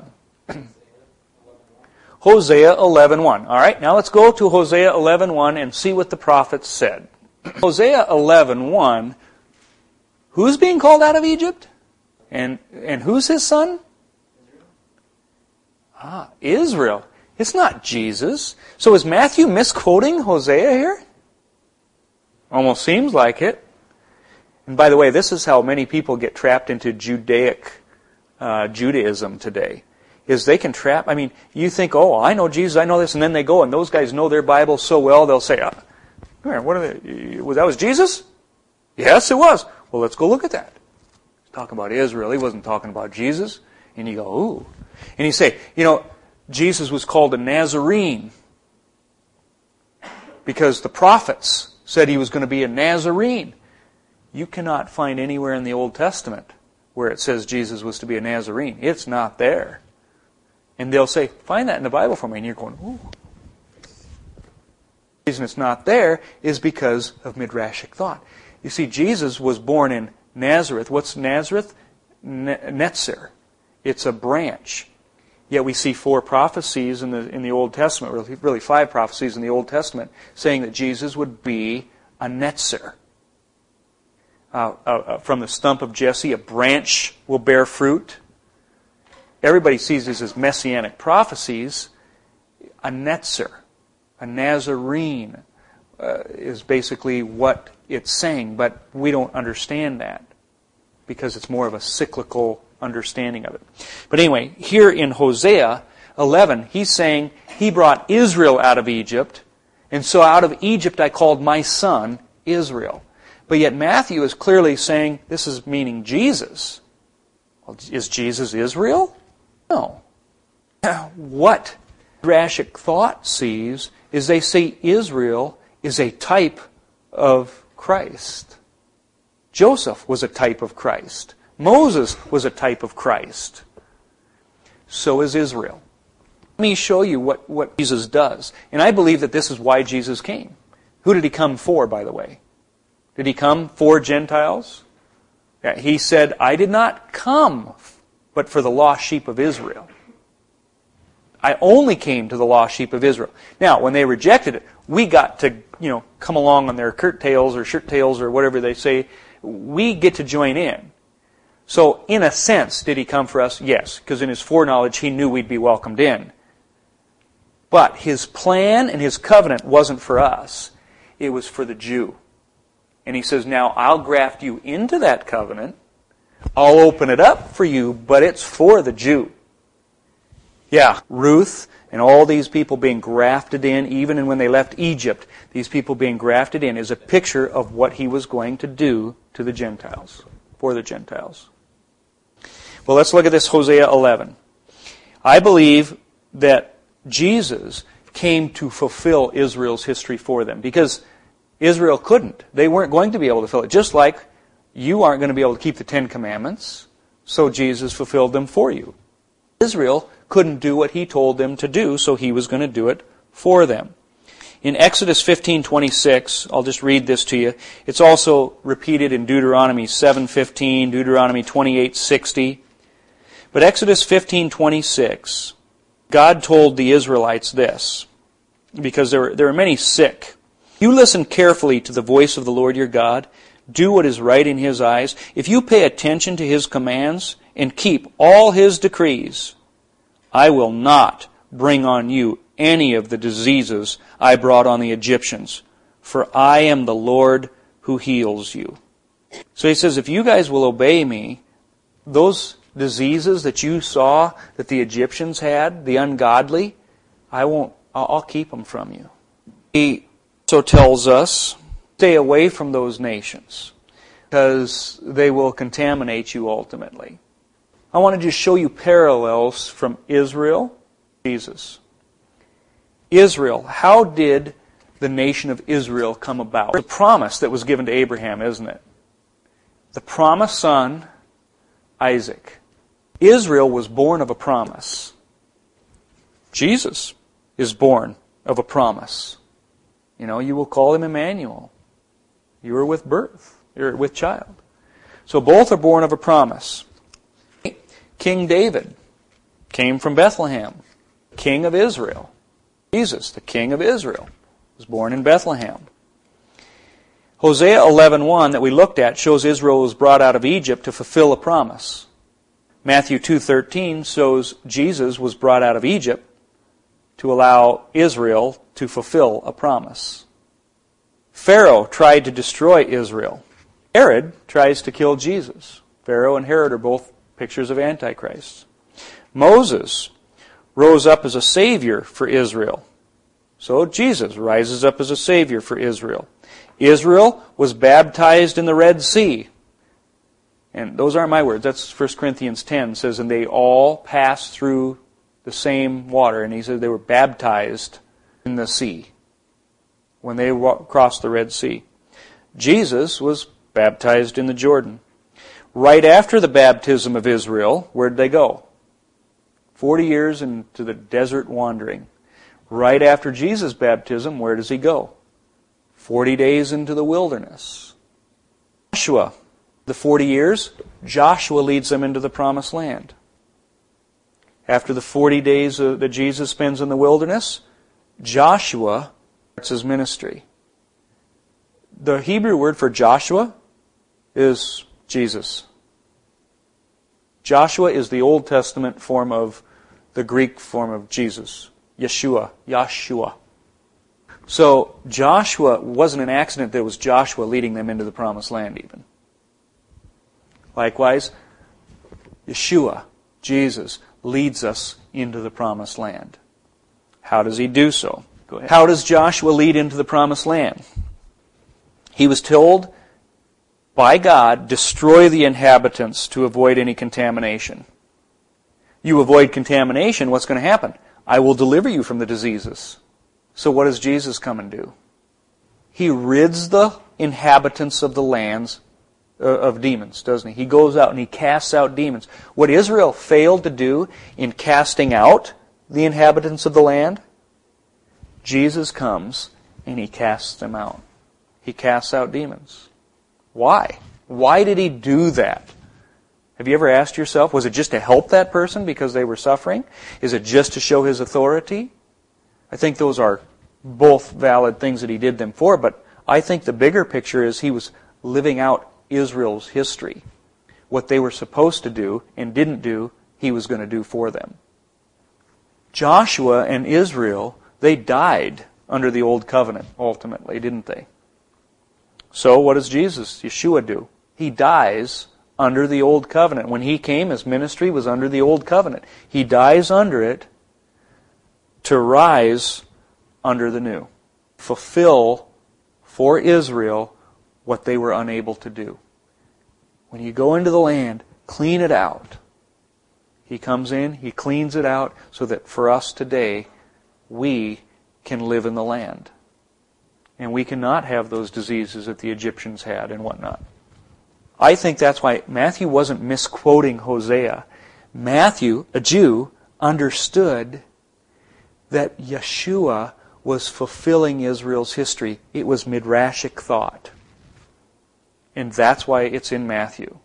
Hosea 11:1. All right, now let's go to Hosea 11:1 and see what the prophet said. Hosea 11:1. Who's being called out of Egypt? And who's his son? Israel. It's not Jesus. So is Matthew misquoting Hosea here? Almost seems like it. And by the way, this is how many people get trapped into Judaism today. Is they can trap, you think, oh, I know Jesus, I know this, and then they go, and those guys know their Bible so well, they'll say, what are they, that was Jesus? Yes, it was. Well, let's go look at that. He's talking about Israel. He wasn't talking about Jesus. And you go, ooh. And you say, Jesus was called a Nazarene because the prophets said he was going to be a Nazarene. You cannot find anywhere in the Old Testament where it says Jesus was to be a Nazarene. It's not there. And they'll say, find that in the Bible for me. And you're going, ooh. The reason it's not there is because of Midrashic thought. You see, Jesus was born in Nazareth. What's Nazareth? Netzer. It's a branch. Yet we see 4 prophecies in the Old Testament, really 5 prophecies in the Old Testament, saying that Jesus would be a netzer. From the stump of Jesse, a branch will bear fruit. Everybody sees these as messianic prophecies. A netzer, a Nazarene, is basically what it's saying, but we don't understand that because it's more of a cyclical understanding of it. But anyway, here in Hosea 11, he's saying he brought Israel out of Egypt, and so out of Egypt I called my son Israel. But yet Matthew is clearly saying this is meaning Jesus. Well, is Jesus Israel? No. What Midrashic thought sees is they say Israel is a type of Christ. Joseph was a type of Christ. Moses was a type of Christ. So is Israel. Let me show you what Jesus does. And I believe that this is why Jesus came. Who did he come for, by the way? Did he come for Gentiles? Yeah, he said, I did not come but for the lost sheep of Israel. I only came to the lost sheep of Israel. Now, when they rejected it, we got to, come along on their curtails or shirt tails or whatever they say. We get to join in. So, in a sense, did he come for us? Yes, because in his foreknowledge, he knew we'd be welcomed in. But his plan and his covenant wasn't for us. It was for the Jew. And he says, now I'll graft you into that covenant. I'll open it up for you, but it's for the Jew. Yeah, Ruth and all these people being grafted in, even when they left Egypt, these people being grafted in is a picture of what he was going to do to the Gentiles, for the Gentiles. Well, let's look at this Hosea 11. I believe that Jesus came to fulfill Israel's history for them, because Israel couldn't. They weren't going to be able to fulfill it. Just like you aren't going to be able to keep the Ten Commandments, so Jesus fulfilled them for you. Israel couldn't do what he told them to do, so he was going to do it for them. In Exodus 15:26, I'll just read this to you. It's also repeated in Deuteronomy 7:15, Deuteronomy 28:60. But Exodus 15:26, God told the Israelites this, because there are many sick. You listen carefully to the voice of the Lord your God. Do what is right in His eyes. If you pay attention to His commands and keep all His decrees, I will not bring on you any of the diseases I brought on the Egyptians, for I am the Lord who heals you. So He says, if you guys will obey me, those diseases that you saw that the Egyptians had, the ungodly, I'll keep them from you. He also tells us, stay away from those nations, because they will contaminate you ultimately. I want to just show you parallels from Israel, Jesus. Israel, how did the nation of Israel come about? The promise that was given to Abraham, isn't it? The promised son, Isaac. Israel was born of a promise. Jesus is born of a promise. You will call him Emmanuel. You are with birth. You're with child. So both are born of a promise. King David came from Bethlehem, king of Israel. Jesus, the king of Israel, was born in Bethlehem. Hosea 11:1 that we looked at shows Israel was brought out of Egypt to fulfill a promise. Matthew 2:13 shows Jesus was brought out of Egypt to allow Israel to fulfill a promise. Pharaoh tried to destroy Israel. Herod tries to kill Jesus. Pharaoh and Herod are both pictures of Antichrist. Moses rose up as a savior for Israel. So Jesus rises up as a savior for Israel. Israel was baptized in the Red Sea. And those aren't my words. That's 1 Corinthians 10 says, and they all passed through the same water. And he said they were baptized in the sea when they crossed the Red Sea. Jesus was baptized in the Jordan. Right after the baptism of Israel, where did they go? 40 years into the desert wandering. Right after Jesus' baptism, where does he go? 40 days into the wilderness. Joshua, the 40 years, Joshua leads them into the promised land. After the 40 days that Jesus spends in the wilderness, Joshua starts his ministry. The Hebrew word for Joshua is Jesus. Joshua is the Old Testament form of the Greek form of Jesus. Yeshua. So Joshua wasn't an accident that it was Joshua leading them into the promised land even. Likewise, Yeshua, Jesus, leads us into the promised land. How does he do so? Go ahead. How does Joshua lead into the promised land? He was told by God, destroy the inhabitants to avoid any contamination. You avoid contamination, what's going to happen? I will deliver you from the diseases. So what does Jesus come and do? He rids the inhabitants of the lands of demons, doesn't he? He goes out and he casts out demons. What Israel failed to do in casting out the inhabitants of the land, Jesus comes and he casts them out. He casts out demons. Why? Why did he do that? Have you ever asked yourself, was it just to help that person because they were suffering? Is it just to show His authority? I think those are both valid things that He did them for, but I think the bigger picture is He was living out Israel's history. What they were supposed to do and didn't do, He was going to do for them. Joshua and Israel, they died under the Old Covenant, ultimately, didn't they? So what does Jesus, Yeshua, do? He dies under the Old Covenant. When He came, His ministry was under the Old Covenant. He dies under it to rise under the new. Fulfill for Israel what they were unable to do. When you go into the land, clean it out. He comes in, He cleans it out so that for us today, we can live in the land. And we cannot have those diseases that the Egyptians had and whatnot. I think that's why Matthew wasn't misquoting Hosea. Matthew, a Jew, understood that Yeshua was fulfilling Israel's history. It was midrashic thought. And that's why it's in Matthew.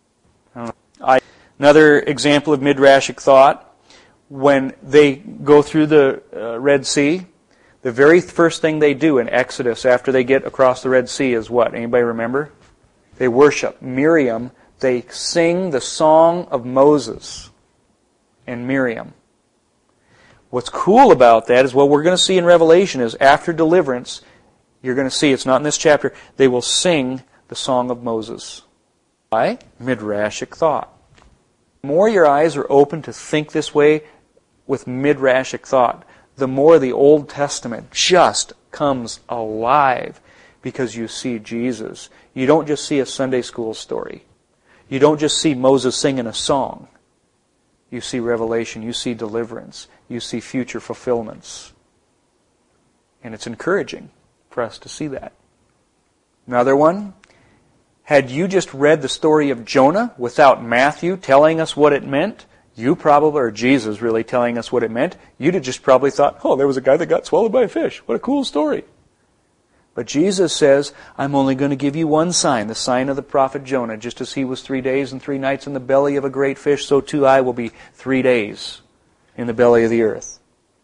Another example of midrashic thought, when they go through the Red Sea, the very first thing they do in Exodus after they get across the Red Sea is what? Anybody remember? They worship Miriam. They sing the song of Moses and Miriam. What's cool about that is what we're going to see in Revelation is after deliverance, you're going to see, it's not in this chapter, they will sing the song of Moses. Why? Midrashic thought. The more your eyes are open to think this way with midrashic thought, the more the Old Testament just comes alive because you see Jesus. You don't just see a Sunday school story. You don't just see Moses singing a song. You see revelation. You see deliverance. You see future fulfillments. And it's encouraging for us to see that. Another one. Had you just read the story of Jonah without Matthew telling us what it meant, you probably, or Jesus really telling us what it meant, you'd have just probably thought, oh, there was a guy that got swallowed by a fish. What a cool story. But Jesus says, I'm only going to give you one sign, the sign of the prophet Jonah. Just as he was 3 days and 3 nights in the belly of a great fish, so too I will be 3 days in the belly of the earth.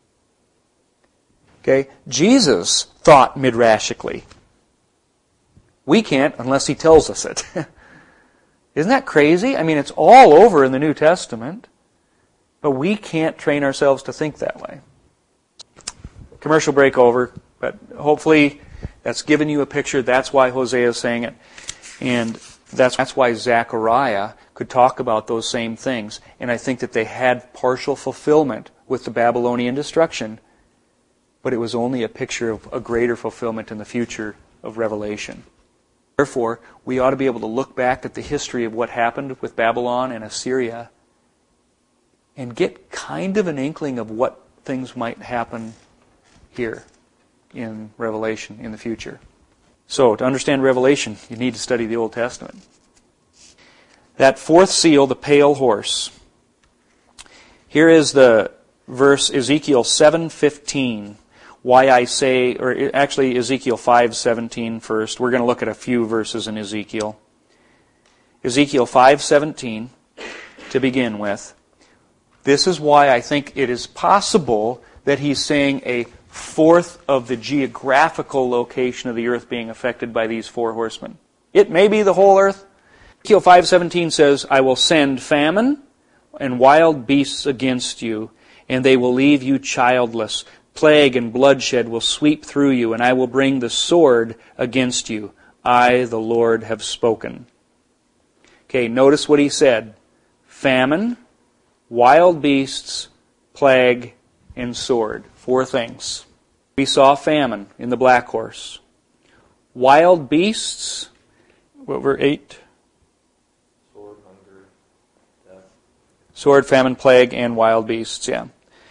Okay? Jesus thought midrashically. We can't unless He tells us it. Isn't that crazy? I mean, it's all over in the New Testament. But we can't train ourselves to think that way. Commercial break over, but hopefully that's given you a picture. That's why Hosea is saying it. And that's why Zechariah could talk about those same things. And I think that they had partial fulfillment with the Babylonian destruction, but it was only a picture of a greater fulfillment in the future of Revelation. Therefore, we ought to be able to look back at the history of what happened with Babylon and Assyria and get kind of an inkling of what things might happen here in Revelation in the future. So, to understand Revelation, you need to study the Old Testament. That fourth seal, the pale horse. Here is the verse Ezekiel 7:15. Why I say, or actually Ezekiel 5:17 first. We're going to look at a few verses in Ezekiel. Ezekiel 5:17 to begin with. This is why I think it is possible that he's saying a fourth of the geographical location of the earth being affected by these four horsemen. It may be the whole earth. Ezekiel 5:17 says, I will send famine and wild beasts against you, and they will leave you childless. Plague and bloodshed will sweep through you, and I will bring the sword against you. I, the Lord, have spoken. Okay, notice what he said. Famine, wild beasts, plague, and sword. 4 things. We saw famine in the black horse. Wild beasts, what were 8? Sword, hunger, death. Sword, famine, plague, and wild beasts, yeah.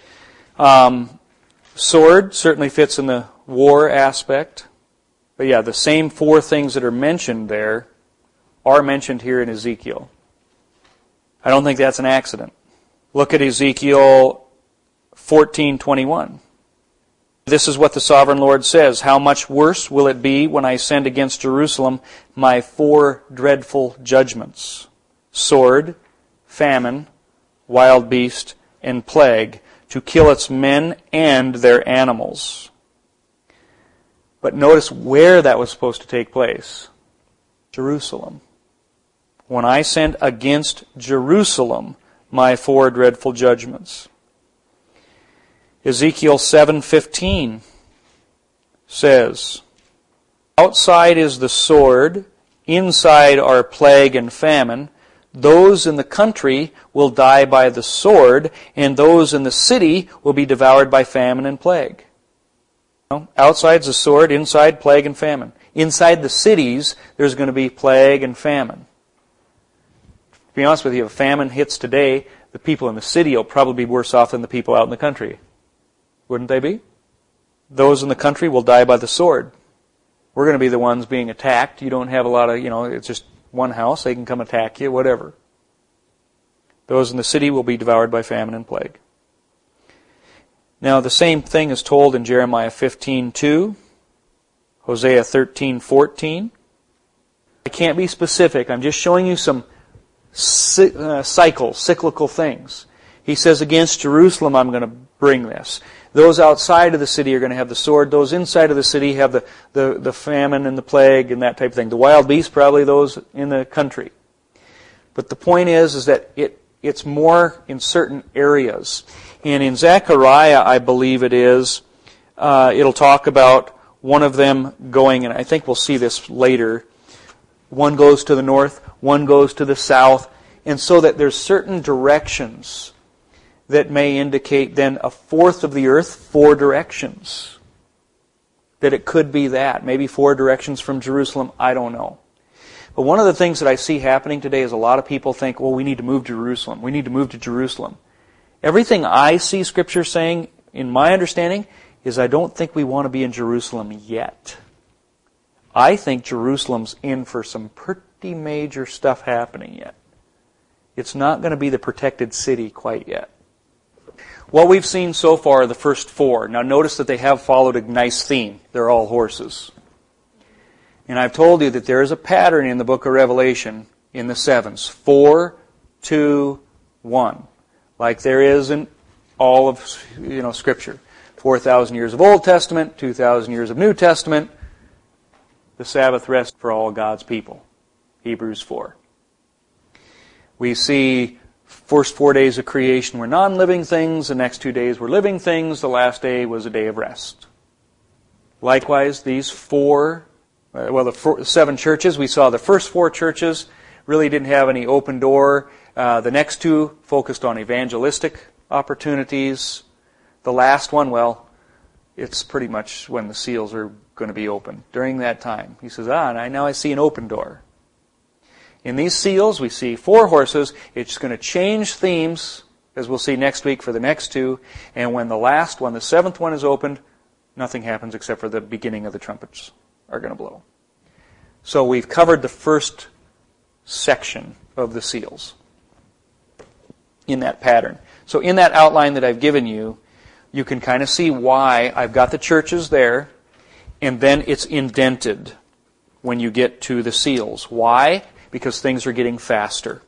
Sword certainly fits in the war aspect. But yeah, the same 4 things that are mentioned there are mentioned here in Ezekiel. I don't think that's an accident. Look at Ezekiel 14:21. This is what the sovereign Lord says. How much worse will it be when I send against Jerusalem my 4 dreadful judgments? sword, famine, wild beast, and plague, to kill its men and their animals. But notice where that was supposed to take place. Jerusalem. When I send against Jerusalem my 4 dreadful judgments. Ezekiel 7:15 says, outside is the sword, inside are plague and famine. Those in the country will die by the sword, and those in the city will be devoured by famine and plague. Outside's the sword, inside plague and famine. Inside the cities, there's going to be plague and famine. To be honest with you, if famine hits today, the people in the city will probably be worse off than the people out in the country. Wouldn't they be? Those in the country will die by the sword. We're going to be the ones being attacked. You don't have a lot of, it's just one house. They can come attack you, whatever. Those in the city will be devoured by famine and plague. Now, the same thing is told in Jeremiah 15:2, Hosea 13:14. I can't be specific. I'm just showing you some cyclical things. He says, against Jerusalem I'm going to bring this. Those outside of the city are going to have the sword. Those inside of the city have the famine and the plague and that type of thing. The wild beasts, probably those in the country. But the point is that it's more in certain areas. And in Zechariah, I believe it is, it'll talk about one of them going, and I think we'll see this later. One goes to the north, one goes to the south, and so that there's certain directions that may indicate then a fourth of the earth, 4 directions. That it could be that. Maybe 4 directions from Jerusalem, I don't know. But one of the things that I see happening today is a lot of people think, well, we need to move to Jerusalem. We need to move to Jerusalem. Everything I see Scripture saying, in my understanding, is I don't think we want to be in Jerusalem yet. I think Jerusalem's in for some pretty major stuff happening yet. It's not going to be the protected city quite yet. What we've seen so far are the first 4. Now notice that they have followed a nice theme. They're all horses. And I've told you that there is a pattern in the book of Revelation in the 7s. 4, 2, 1. Like there is in all of Scripture. 4,000 years of Old Testament, 2,000 years of New Testament. The Sabbath rest for all God's people. Hebrews 4. We see first 4 days of creation were non-living things. The next 2 days were living things. The last day was a day of rest. Likewise, these 7 churches, we saw the first 4 churches really didn't have any open door. The next 2 focused on evangelistic opportunities. The last one, well, it's pretty much when the seals are going to be open. During that time, he says, now I see an open door. In these seals, we see 4 horses. It's going to change themes, as we'll see next week for the next 2. And when the 7th one is opened, nothing happens except for the beginning of the trumpets are going to blow. So we've covered the first section of the seals in that pattern. So in that outline that I've given you, you can kind of see why I've got the churches there, and then it's indented when you get to the seals. Why? Because things are getting faster.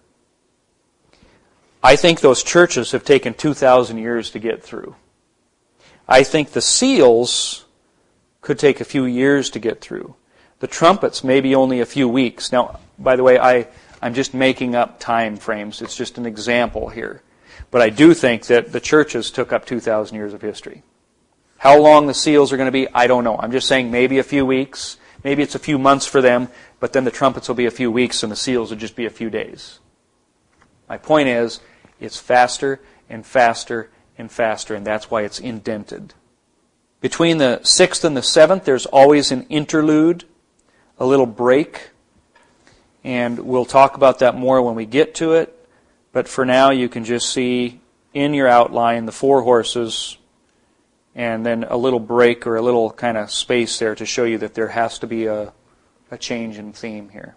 I think those churches have taken 2,000 years to get through. I think the seals could take a few years to get through. The trumpets, maybe only a few weeks. Now, by the way, I'm just making up time frames. It's just an example here. But I do think that the churches took up 2,000 years of history. How long the seals are going to be, I don't know. I'm just saying maybe a few weeks. Maybe it's a few months for them, but then the trumpets will be a few weeks and the seals will just be a few days. My point is, it's faster and faster and faster, and that's why it's indented. Between the 6th and the 7th, there's always an interlude, a little break, and we'll talk about that more when we get to it. But for now, you can just see in your outline the 4 horses, and then a little break or a little kind of space there to show you that there has to be a change in theme here.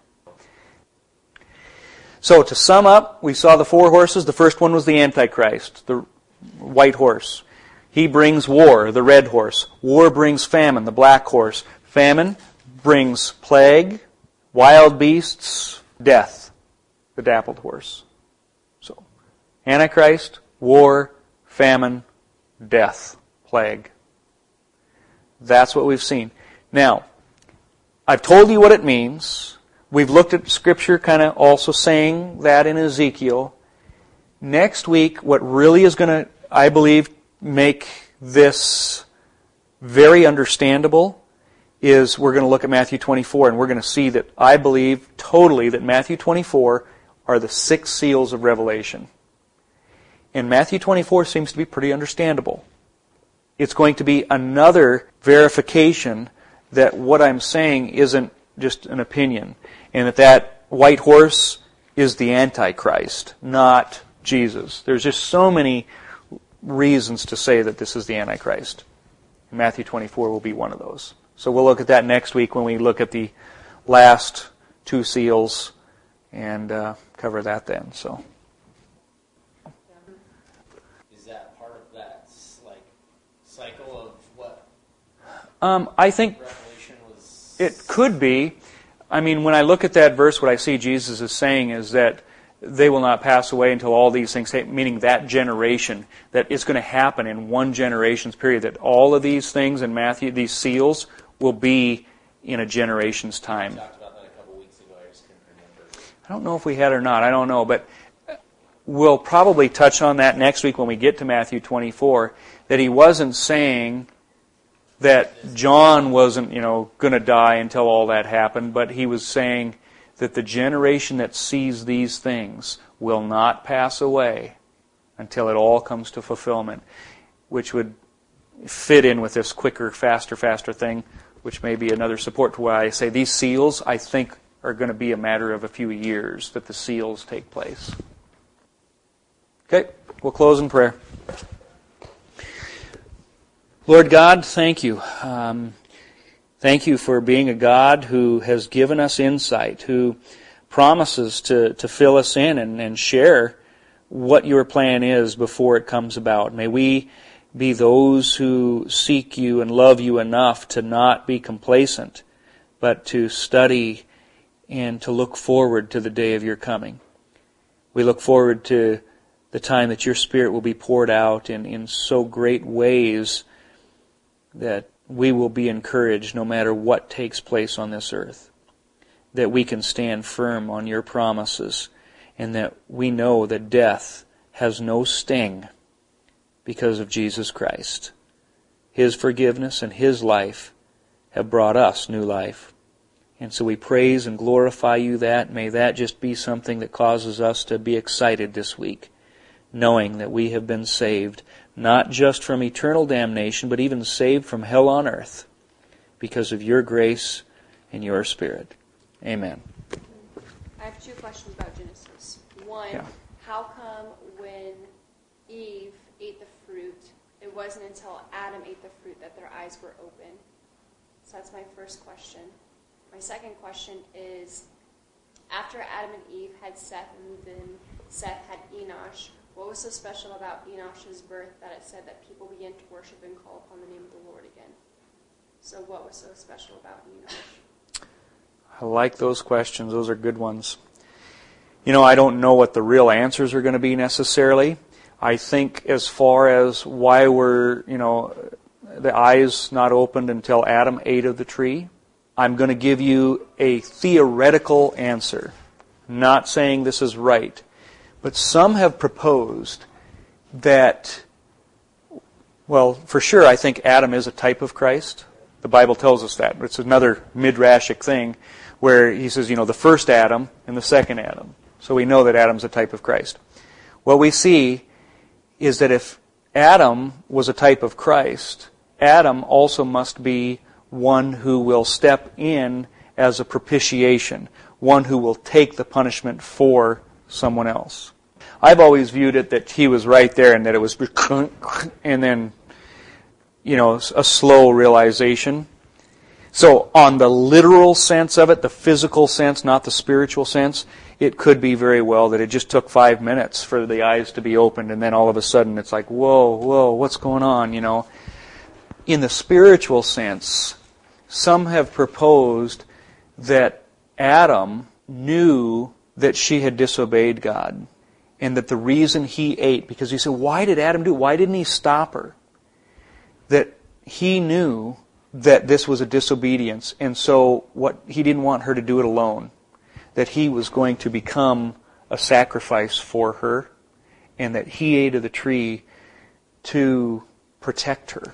So to sum up, we saw the 4 horses. The first one was the Antichrist, the white horse. He brings war, the red horse. War brings famine, the black horse. Famine brings plague, wild beasts, death. the dappled horse. So, Antichrist, war, famine, death, plague. That's what we've seen. Now, I've told you what it means. We've looked at Scripture kind of also saying that in Ezekiel. Next week, what really is going to, I believe, make this very understandable is we're going to look at Matthew 24, and we're going to see that I believe totally that Matthew 24 are the 6 seals of Revelation. And Matthew 24 seems to be pretty understandable. It's going to be another verification that what I'm saying isn't just an opinion, and that white horse is the Antichrist, not Jesus. There's just so many reasons to say that this is the Antichrist. Matthew 24 will be one of those. So we'll look at that next week when we look at the last 2 seals and cover that then. So. Is that part of that cycle of what? I think Revelation was. It could be. I mean, when I look at that verse, what I see Jesus is saying is that they will not pass away until all these things, meaning that generation, that it's going to happen in one generation's period, that all of these things in Matthew, these seals, will be in a generation's time. We talked about that a couple weeks ago. I just couldn't remember. I don't know if we had or not. I don't know. But we'll probably touch on that next week when we get to Matthew 24, that he wasn't saying that John wasn't, going to die until all that happened, but he was saying that the generation that sees these things will not pass away until it all comes to fulfillment, which would fit in with this quicker, faster thing, which may be another support to why I say these seals, I think, are going to be a matter of a few years that the seals take place. Okay, we'll close in prayer. Lord God, thank you. Thank you for being a God who has given us insight, who promises to fill us in and share what your plan is before it comes about. May we be those who seek you and love you enough to not be complacent, but to study and to look forward to the day of your coming. We look forward to the time that your Spirit will be poured out in so great ways that we will be encouraged no matter what takes place on this earth, that we can stand firm on your promises, and that we know that death has no sting because of Jesus Christ. His forgiveness and His life have brought us new life. And so we praise and glorify you that. May that just be something that causes us to be excited this week, knowing that we have been saved, not just from eternal damnation, but even saved from hell on earth because of your grace and your Spirit. Amen. I have 2 questions about Genesis. One, How come when Eve ate the fruit, it wasn't until Adam ate the fruit that their eyes were open? So that's my first question. My second question is, after Adam and Eve had Seth and then Seth had Enosh, what was so special about Enosh's birth that it said that people began to worship and call upon the name of the Lord again? So what was so special about Enosh? I like those questions. Those are good ones. I don't know what the real answers are going to be necessarily. I think as far as why were, the eyes not opened until Adam ate of the tree, I'm going to give you a theoretical answer. Not saying this is right. But some have proposed that, well, for sure, I think Adam is a type of Christ. The Bible tells us that. It's another midrashic thing where he says, the first Adam and the second Adam. So we know that Adam's a type of Christ. What we see is that if Adam was a type of Christ, Adam also must be one who will step in as a propitiation, one who will take the punishment for someone else. I've always viewed it that he was right there and that it was and then, a slow realization. So on the literal sense of it, the physical sense, not the spiritual sense, it could be very well that it just took 5 minutes for the eyes to be opened and then all of a sudden it's like, whoa, what's going on, In the spiritual sense, some have proposed that Adam knew that she had disobeyed God. And that the reason he ate, because he said, why did Adam do it? Why didn't he stop her? That he knew that this was a disobedience, and so he didn't want her to do it alone. That he was going to become a sacrifice for her, and that he ate of the tree to protect her.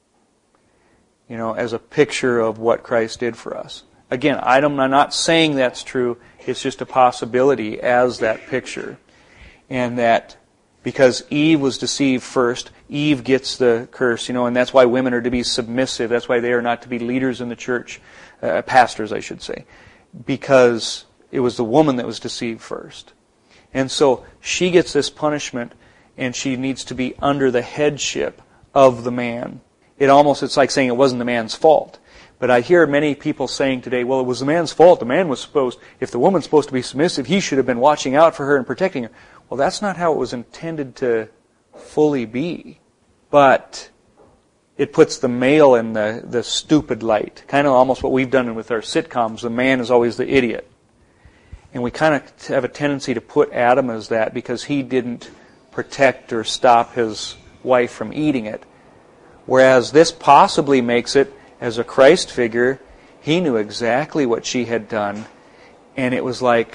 As a picture of what Christ did for us. Again, I'm not saying that's true. It's just a possibility as that picture. And that because Eve was deceived first, Eve gets the curse, and that's why women are to be submissive. That's why they are not to be leaders in the church, pastors, I should say, because it was the woman that was deceived first. And so she gets this punishment, and she needs to be under the headship of the man. It's like saying it wasn't the man's fault. But I hear many people saying today, well, it was the man's fault. The man was if the woman's supposed to be submissive, he should have been watching out for her and protecting her. Well, that's not how it was intended to fully be. But it puts the male in the stupid light. Kind of almost what we've done with our sitcoms. The man is always the idiot. And we kind of have a tendency to put Adam as that because he didn't protect or stop his wife from eating it. Whereas this possibly makes it, as a Christ figure, he knew exactly what she had done. And it was like,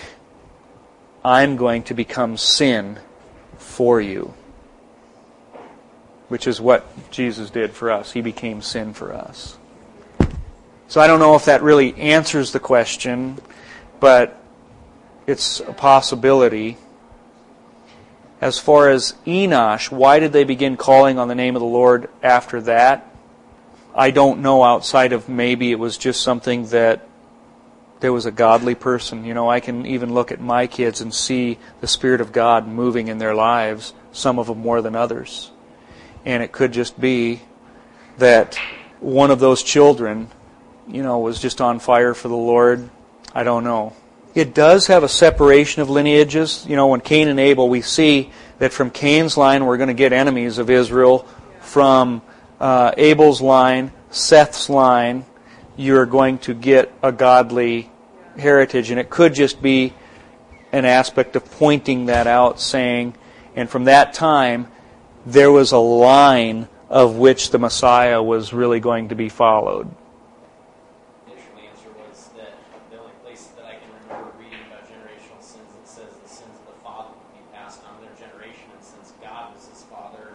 I'm going to become sin for you. Which is what Jesus did for us. He became sin for us. So I don't know if that really answers the question, but it's a possibility. As far as Enosh, why did they begin calling on the name of the Lord after that? I don't know, outside of maybe it was just something that there was a godly person. I can even look at my kids and see the Spirit of God moving in their lives, some of them more than others. And it could just be that one of those children, was just on fire for the Lord. I don't know. It does have a separation of lineages. When Cain and Abel, we see that from Cain's line we're going to get enemies of Israel. From Abel's line, Seth's line, you're going to get a godly heritage. And it could just be an aspect of pointing that out, saying, and from that time, there was a line of which the Messiah was really going to be followed. The initial answer was that the only place that I can remember reading about generational sins, it says the sins of the father would be passed on to their generation, and since God was his father,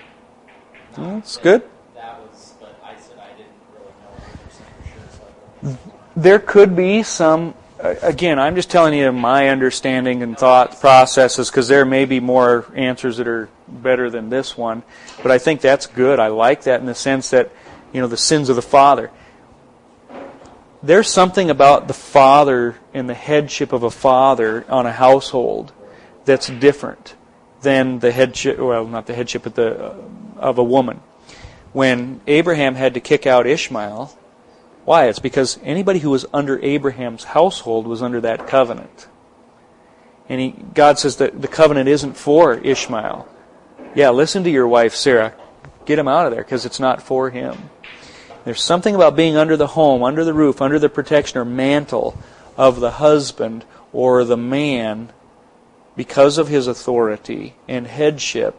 that's good. But I said I didn't really know 100% for sure, so I don't know. There could be some. Again, I'm just telling you my understanding and thought processes, because there may be more answers that are better than this one. But I think that's good. I like that in the sense that, the sins of the father. There's something about the father and the headship of a father on a household that's different than the headship, well, not the headship, but of a woman. When Abraham had to kick out Ishmael, why? It's because anybody who was under Abraham's household was under that covenant. And God says that the covenant isn't for Ishmael. Yeah, listen to your wife, Sarah. Get him out of there because it's not for him. There's something about being under the home, under the roof, under the protection or mantle of the husband or the man because of his authority and headship,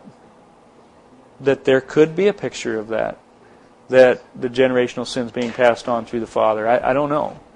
that there could be a picture of that the generational sins being passed on through the father. I don't know.